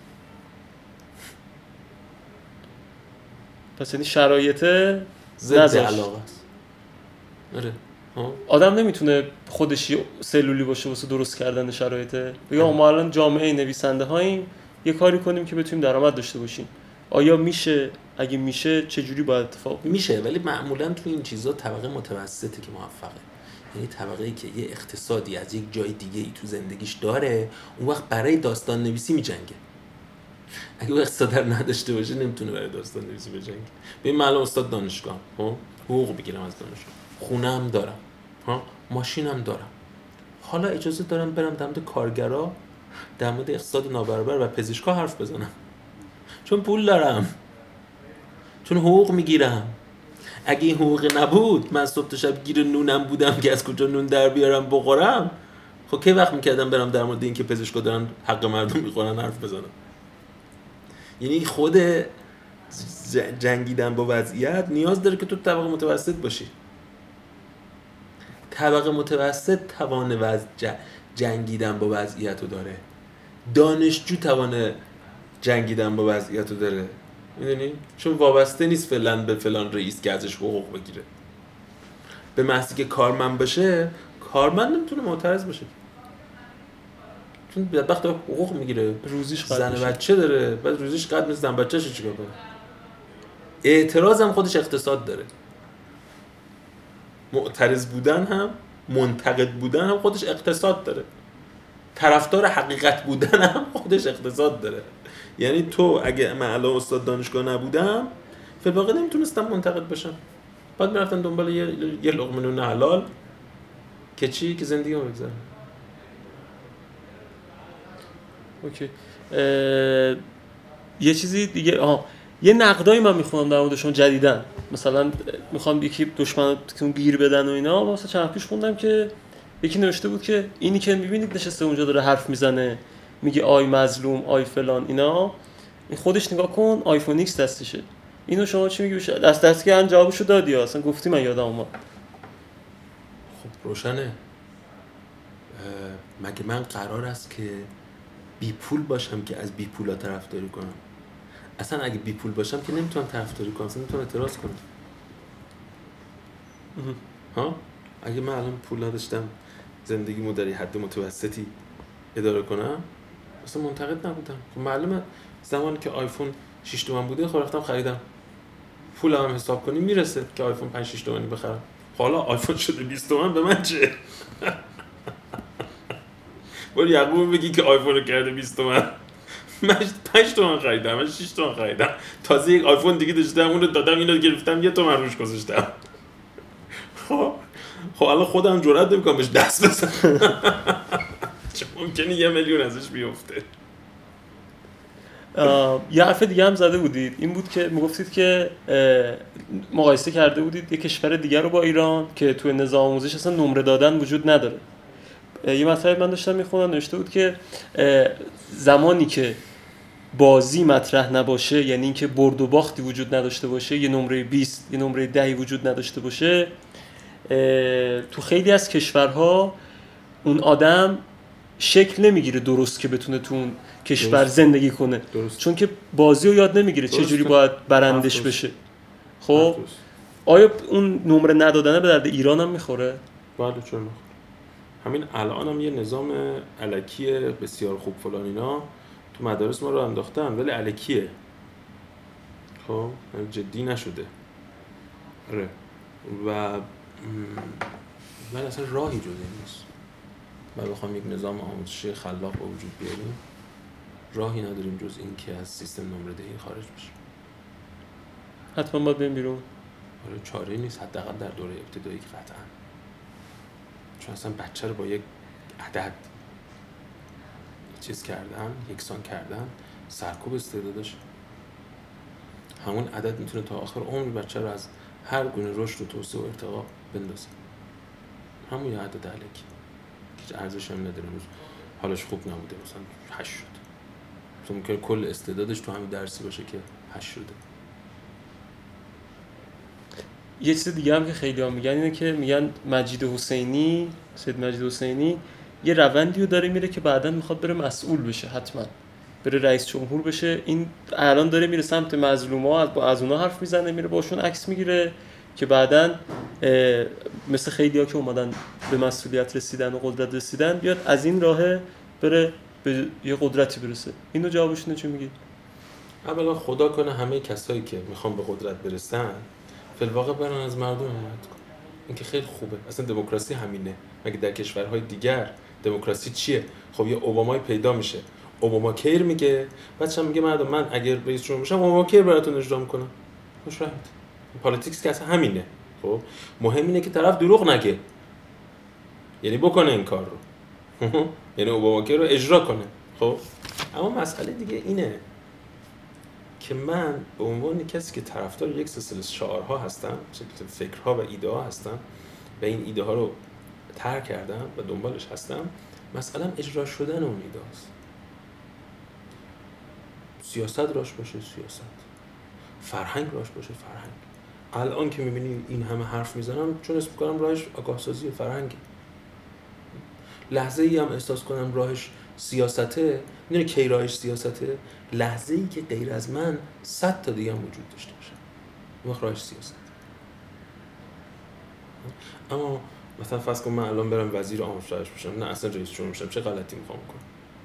پس یعنی شرایط ضد علاقه است. آره. آدم نمیتونه خودش سلولی باشه واسه درست کردن شرایطه. یا ما الان جامعه نویسنده هاییم، یه کاری کنیم که بتونیم درآمد داشته باشیم. آیا میشه؟ اگه میشه چه جوری باید اتفاق بیفته؟ میشه، ولی معمولا تو این چیزا طبقه متوسطه که موفقه. یعنی طبقه‌ای که یه اقتصادی از یک جای دیگه ای تو زندگیش داره، اون وقت برای داستان نویسی میجنگه. اگه اقتصاد رو نداشته باشه نمیتونه برای داستان نویسی بجنگه. ببین من الان استاد دانشگاه، خب حقوق بگیرم از دانشگاه، خونه‌ام دارم، ها، ماشینم دارم. حالا اجازه دارم برم در مورد کارگرا، در مورد اقتصاد نابرابر و پزشکا حرف بزنم، چون پول دارم، چون حقوق میگیرم. اگه این حقوق نبود، من صبح تا شب گیر نونم بودم که از کجا نون در بیارم بخورم، خب کی وقت میکردم برم در مورد این که پزشکا دارن حق مردم میخورن حرف بزنم؟ یعنی خود جنگیدن با وضعیت نیاز داره که تو طبقه متوسط باشی. طبقه متوسط توان جنگیدن با وضعیت رو داره، دانشجو توان جنگیدن با وضعیت رو داره، میدونی؟ چون وابسته نیست فلان به فلان رئیس که ازش حقوق بگیره. به محضی که کارمند باشه، کارمند نمیتونه معترض باشه، چون بدبخت حقوق میگیره، روزیش زن بچه داره، بعد روزیش قد نیست، زن بچه‌شو چیکار کنه؟ اعتراض هم خودش اقتصاد داره، معترض بودن هم، منتقد بودن هم خودش اقتصاد داره، طرفدار حقیقت بودن هم خودش اقتصاد داره. یعنی تو اگه من الان استاد دانشگاه نبودم، فی الواقع نمیتونستم منتقد باشم، بعد میرفتم دنبال یه لقمه نون حلال که چی؟ که زندگی رو بگذارم. اوکی. یه چیزی دیگه، یه نقدایی من میخونم در موردشون جدیدن، مثلا میخوام یکی دشمنتون گیر بدن و اینا. مثلا چند پیش خوندم که یکی نوشته بود که اینی که میبینید نشسته اونجا داره حرف میزنه، میگه آی مظلوم، آی فلان اینا، این خودش نگاه کن آیفون ایکس دستشه. اینو شما چی میگی بشه؟ دست که جوابشو دادی، اصلا گفتی من یادم اومد. خب روشنه. مگه من قرار است که بی پول باشم که از بی پولا طرفداری کنم؟ اصلا اگه بی پول باشم که نمیتونم طرفداری کنم، اصلا نمیتونم اعتراض کنم. ها؟ اگه من الان پول نداشتم زندگیمو در حد متوسطی اداره کنم، اصلا منتقد نبودم. خب معلومه زمانی که آیفون 6 تومن بوده خب رفتم خریدم، پولم هم حساب کنی میرسه که آیفون 5 6 تومانی بخرم. حالا آیفون شده 20 تومن، به من چه؟ برو یعقوب بگی که آیفون رو کرده 20 تومن، من 5 تومن خریدم، من 6 تومن خریدم، تازه یک آیفون دیگه داشتم اون رو دادم، اینو گرفتم 1 تومن روش گذاشتم. خب الان خودم جرئت نمی‌کنم بهش دست بزنم، چون ممکنه 1 میلیون ازش بیفته. یه حرف دیگه هم زده بودید، این بود که میگفتید که مقایسه کرده بودید یه کشور دیگر رو با ایران که توی نظام آموزش اصلا نمره دادن وجود نداره. یه مطلب من داشتم میخوندم نوشته بود که زمانی که بازی مطرح نباشه، یعنی اینکه برد و باختی وجود نداشته باشه، یه نمره 20 یه نمره 10 وجود نداشته باشه، تو خیلی از کشورها اون آدم شکل نمیگیره درست که بتونه تو اون کشور درست زندگی کنه. درست. چون که بازی رو یاد نمیگیره چجوری باید برندش بشه. خب آیا اون نمره ندادنه به درد ایران هم میخوره؟ بله چون میخوره. همین الان هم یه نظام الکی بسیار خوب فلان اینا تو مدارس ما رو انداختن، ولی الکیه، خب جدی نشده. آره و من اصلا راهی جز این نیست. ما بخوام یک نظام آموزشی خلاق به وجود بیاریم، راهی نداریم جز این که از سیستم نمره دهی خارج بشیم. حتما باید بریم بیرون. آره چاره‌ای نیست، حداقل در دوره ابتدایی که قطعاً، چون اصلا بچه رو با یک عدد چیز کردن، یکسان کردن، سرکوب استعدادش. همون عدد میتونه تا آخر عمر بچه رو از هر گونه رشد و توسعه و ارتقا بندازه. همون یه عدد الکی که ارزش هم نداره، حالش خوب نبوده مثلا 8 شد، تو ممکنه کل استعدادش تو همین درسی باشه که 8 شده. یه چیز دیگه هم که خیلی ها میگن اینه که میگن سید مجید حسینی یه روندی رو داره میره که بعداً میخواد بره مسئول بشه، حتما بره رئیس جمهور بشه. این الان داره میره سمت مظلوما، از اونا حرف میزنه، میره باشون عکس میگیره که بعداً مثل خیلی‌ها که اومدن به مسئولیت رسیدن و قدرت رسیدن بیاد از این راه بره به یه قدرتی برسه. اینو جوابشونه چی میگید؟ اولا خدا کنه همه کسایی که میخوان به قدرت برسن فی الواقع برن از مردم حمایت کنن. این که خیلی خوبه. اصلا دموکراسی همینه. مگه در کشورهای دیگر دموکراسی چیه؟ خب یه اوبامای پیدا میشه، اوباما کیر میگه، بعدش هم میگه مردم من اگر رئیس جمهور بشم اوباما کیر براتون اجرا میکنم. خوش راحت. پالیتیکس که اصلا همینه. خب مهم اینه که طرف دروغ نگه، یعنی بکنه این کار رو یعنی اوباما کیر رو اجرا کنه. خب اما مسئله دیگه اینه که من به عنوان کسی که طرفدار یک سلسله شعارها هستم، سلسله فکرها و ایده ها هستم و این ایده ها رو ترک کردم و دنبالش هستم، مثلا اجرا شدن اون ایده هست. سیاست راش باشه سیاست، فرهنگ راش باشه فرهنگ. الان که میبینی این همه حرف میزنم چون اسم کنم راهش آگاه سازی و فرهنگ، لحظه ای هم احساس کنم راهش سیاسته، میدونی کی راهش سیاسته؟ لحظه ای که غیر از من 100 تا دیگه هم وجود داشته باشه، اون وقت راهش سیاست. اما مثلا فرض کن من الان برم وزیر آموزش بشم، نه اصلا رئیس جمهور بشم، چه غلطی میخوام کنم؟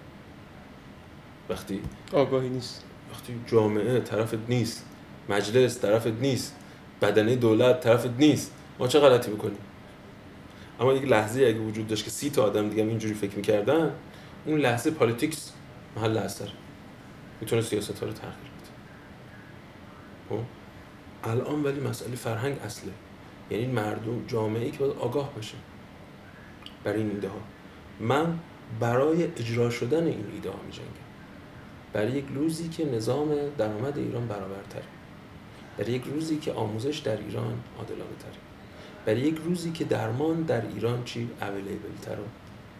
وقتی آگاهی نیست، وقتی جامعه طرفت نیست، مجلس طرفت نیست، بدنه دولت طرفت نیست، ما چه غلطی بکنیم؟ اما یک لحظه اگه وجود داشت که 30 تا آدم دیگه هم اینجوری فکر می‌کردن، اون لحظه پالیتیکس محل اثر میتونه سیاست‌ها رو تغییر بده. خب الان ولی مسئله فرهنگ اصله، یعنی مردم، جامعه‌ای که باید آگاه باشه برای این ایده ها. من برای اجرا شدن این ایده ها می‌جنگم، برای یک روزی که نظام درآمد ایران برابرتره، برای یک روزی که آموزش در ایران عادلانه تره، برای یک روزی که درمان در ایران چی اویلیبل تر و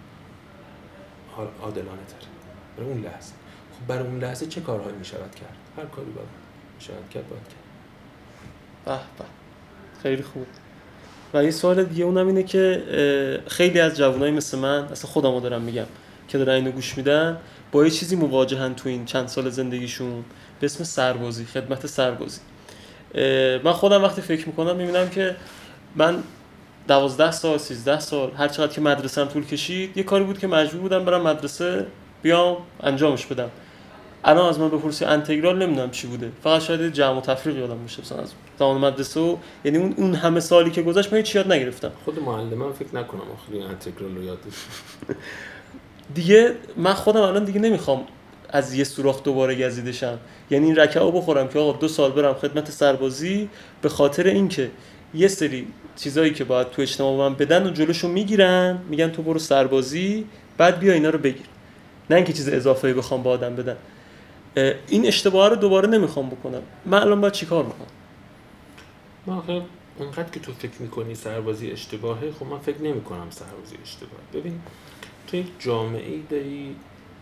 عادلانه تره. برای اون لحظه. خب برای اون لحظه چه کارهایی میشود کرد؟ هر کاری باید میشود کرد باید کرد. به به، خیلی خوب. و یه سوال دیگه اونم اینه که خیلی از جوانای مثل من، اصلا خودمو دارم میگم، که دارن اینو گوش میدن، با یه چیزی مواجهن تو این چند سال زندگیشون به اسم سربازی، خدمت سربازی. من خودم وقتی فکر میکنم میبینم که من 12 سال 13 سال هر چقدر که مدرسه‌ام طول کشید، یه کاری بود که مجبور بودم برم مدرسه بیام انجامش بدم. الان از من بپرسی انتگرال نمیدونم چی بوده، فقط شاید جمع و تفریق یادم باشه مثلا از زمان مدرسه و یعنی اون همه سالی که گذشت من هیچ یاد نگرفتم. خود معلمم فکر نکنم آخری انتگرال رو یاد بگیره. دیگه من خودم الان دیگه نمیخوام از یه سوراخ دوباره گزیدشم، یعنی این رکعه بخورم که آقا 2 سال برم خدمت سربازی به خاطر اینکه یه سری چیزایی که باید تو اجتماع من بدن و جلوشو میگیرن، میگن تو برو سربازی بعد بیا اینا رو بگیر، نه اینکه چیز اضافه‌ای بخوام با آدم بدن. این اشتباه رو دوباره نمیخوام بکنم. من الان باید چیکار بکنم؟ من آخه اونقدر که تو فکر میکنی سربازی اشتباهه، خب من فکر نمیکنم سربازی اشتباهه. ببین تو یک جامعه‌ای داری،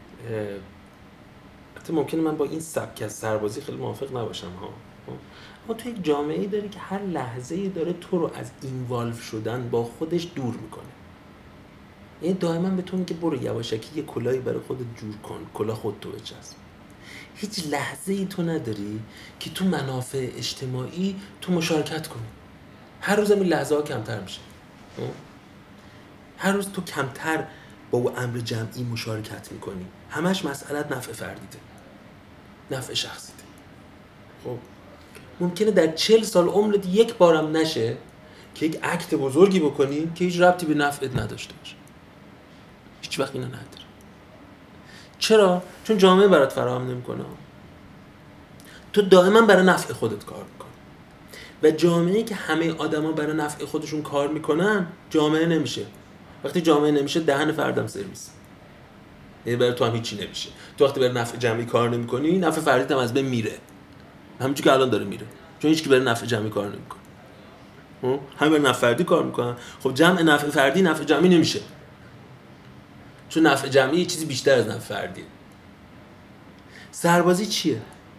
حتی ممکنه من با این سبک از سربازی خیلی موافق نباشم ها، اما تو یک جامعه‌ای داری که هر لحظه‌ای داره تو رو از اینوالو شدن با خودش دور میکنه. یعنی دائما به تو میگه برو یواشکی یه کلاهی برای خودت جور کن، کلاه خودتو بچسب. هیچ لحظه‌ای تو نداری که تو منافع اجتماعی تو مشارکت کنی. هر روز این لحظه ها کمتر میشه. هر روز تو کمتر با او امر جمعی مشارکت میکنی. همش مسئلت نفع فردیده، نفع شخصیده. خب ممکنه در 40 سال عمرت یک بارم نشه که یک اکت بزرگی بکنی که هیچ ربطی به نفعت نداشته باشه. هیچ وقت اینو نداره. چرا؟ چون جامعه برات فراهم نمیکنه. تو دائما برای نفع خودت کار میکنی و جامعه‌ای که همه آدما برای نفع خودشون کار میکنن جامعه نمیشه. وقتی جامعه نمیشه دهن فردم سرویس، یعنی برای تو هم هیچی نمیشه. تو وقتی برای نفع جمعی کار نمیکنی نفع فردیت هم از بین میره، همونجوری که الان داره میره، چون هیچکی برای نفع جمعی کار نمیکنه. همه برای نفع فردی کار میکنن. خب جمع نفع فردی نفع جمعی نمیشه، چون نفع جمعی یه چیزی بیشتر از نفع فردیه. سربازی چیه؟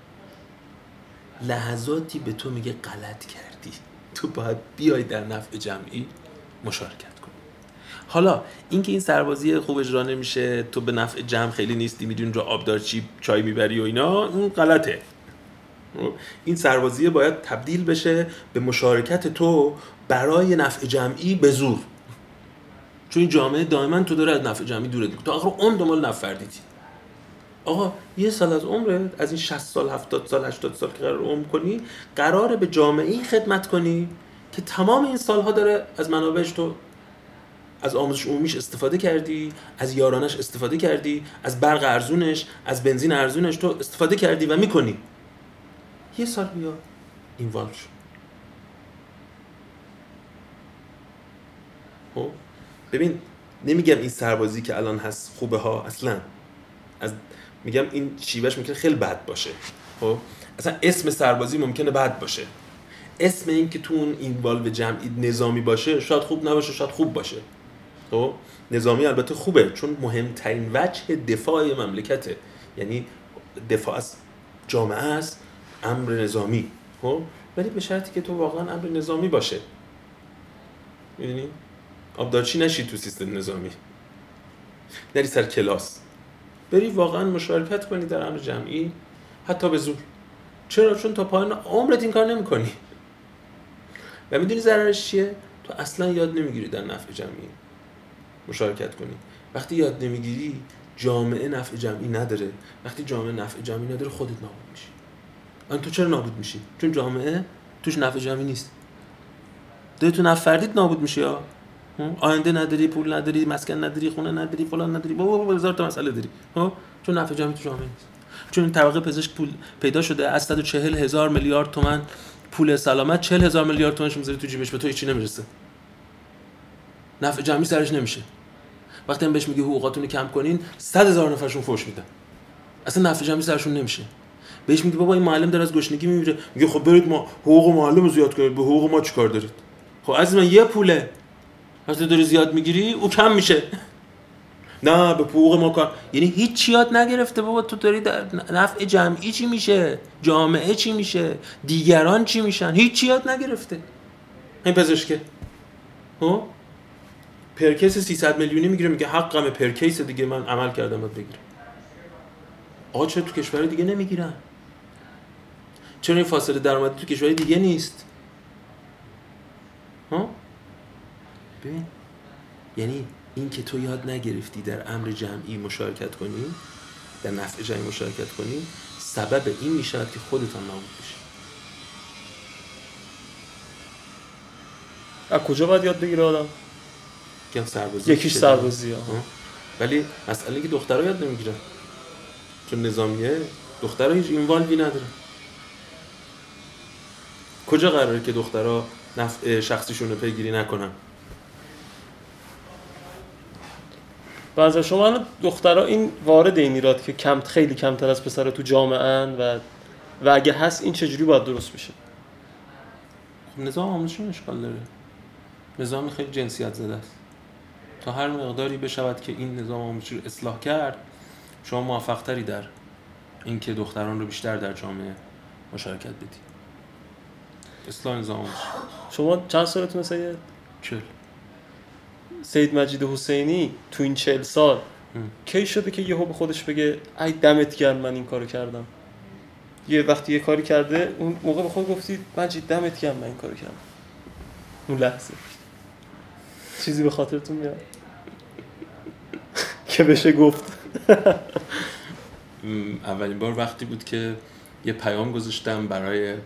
لحظاتی به تو میگه غلط کردی، تو باید بیای در نفع جمعی مشارکت کنی. حالا اینکه این سربازی خوب اجرا نمیشه، تو به نفع جمع خیلی نیستی، میدونی رو آبدارچی چای میبری و اینا، اون غلطه. این سربازی باید تبدیل بشه به مشارکت تو برای نفع جمعی به زور، چون این جامعه دائما تو داره از نفع جمعی دوره دیگه. تو آخر عمر دنبال نفع فردیتی. آقا یه سال از عمرت، از این 60 سال 70 سال 80 سال که قرار عمر کنی، قراره به جامعه‌ای خدمت کنی که تمام این سالها داره از منابعش تو از آموزش عمومیش استفاده کردی، از یارانش استفاده کردی، از برق ارزونش، از بنزین ارزونش تو استفاده کردی و میکنی. یه سال بیا اینوالو شو. خب ببین نمیگم این سربازی که الان هست خوبه ها، اصلا میگم این شیوهش ممکنه خیلی بد باشه. خب اصلا اسم سربازی ممکنه بد باشه، اسم این که تو اون اینوالو جمعی نظامی باشه شاید خوب نباشه، شاید خوب باشه. خب نظامی البته خوبه چون مهمترین وجه دفاع مملکته، یعنی دفاع از جامعه است امر نظامی. خب ولی به شرطی که تو واقعا امر نظامی باشه. میدونی آبدارچی نشی تو سیستم نظامی، نری سر کلاس، بری واقعا مشارکت کنی در امر جمعی حتی به زور. چرا؟ چون تا پایان عمرت این کار نمی‌کنی. و میدونی ضررش چیه؟ تو اصلا یاد نمیگیری در نفع جمعی مشارکت کنی. وقتی یاد نمیگیری جامعه نفع جمعی نداره. وقتی جامعه نفع جمعی نداره خودت نابود میشی. الان تو چرا نابود میشی؟ چون جامعه توش نفع جمعی نیست. داری تو نفع فردیت نابود میشی. آینده نداری، پول نداری، مسکن نداری، خونه نداری، فلان نداری، بابا هزار تا مسئله داری. چون نفع جمعی تو جامعه نیست. چون طبقه پزشک پول پیدا شده از 140,000 میلیارد تومان پول سلامت 40,000 میلیارد تومانش میذاری تو جیبش، به تو هیچی نمیرسه. نفع جمعی سرش نمیشه. وقتی هم بهش میگه حقوقاتون رو کم کنین 100,000 نفرشون فوش میدن. اصلا نفع جمعی سرشون نمیشه. بهش میگه بابا این معلم داره از گشنگی میمیره، میگه خب برید ما حقوق معلم رو زیاد کنید، به حقوق ما چیکار دارید؟ خب از من یه پوله. وقتی داری زیاد میگیری او کم میشه. نه به حقوق ما کار، یعنی هیچ یاد نگرفته بابا. تو داری در نفع جمعی چی میشه، جامعه چی میشه، دیگران چی میشن، هیچ یاد نگرفته. این پزشکه پرکیس 300 میلیونی میگیره، میگه حقمه پرکیس دیگه من عمل کردم باید بگیرم. آقا چرا تو کشور دیگه نمیگیرن؟ چرا این فاصله درآمدی تو کشور دیگه نیست؟ ببین یعنی این که تو یاد نگرفتی در امر جمعی مشارکت کنی، در نفع جمعی مشارکت کنی، سبب این میشود که خودت هم نابود بشی. از کجا باید یاد بگیره آدم؟ که سربازی یکیش سربازیه. ولی مسئله که دخترها یاد نمیگیرن، چون نظامیه دخترها هیچ اینوالوی نداره. کجا قراره که دخترها نفع شخصیشون رو پیگیری نکنن؟ بعضی شما الان دخترها این وارد این ایراد که خیلی کمتر از پسرها تو جامعه ان و اگه هست این چجوری باید درست بشه؟ خب نظام آموزشی اشکال داره. نظام خیلی جنسیت زده است. تا هر مقداری بشود که این نظام آموزشی رو اصلاح کرد، شما موفق‌تری در اینکه دختران رو بیشتر در جامعه مشارکت بدی. اصلاح نظام آموزشی. شما چند سالتونه سید؟ 40. سید مجید حسینی تو این 40 سال کی شده که یهو به خودش بگه ای دمت گرم من این کارو کردم؟ یه وقتی یه کاری کرده اون موقع به خود گفتید مجید دمت گرم من این کارو کردم؟ اون لحظه چیزی به خاطرتون میاد که بشه گفت؟ اولین بار وقتی بود که یه پیام گذاشتم برای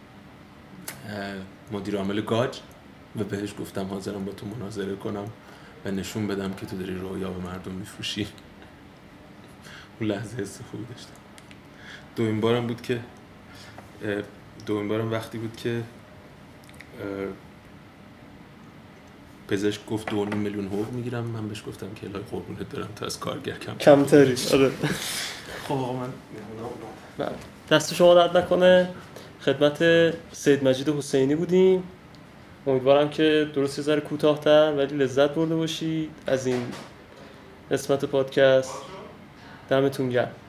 مدیر عامل گاج و بهش گفتم حاضرم با تو مناظره کنم و نشون بدم که تو داری رویا به مردم میفروشی. اون لحظه حس خوبی داشتم. دومین بارم وقتی بود که پزشک گفت 2.5 میلیون حقوق میگیرم، من بهش گفتم که الهی قربونت دارم تا از کارگر کمتری. آره. خب آقا من دست شما درد نکنه. خدمت سید مجید حسینی بودیم. امیدوارم که درست یه ذره کوتاه‌تر ولی لذت برده باشید از این قسمت پادکست. دمتون گرم.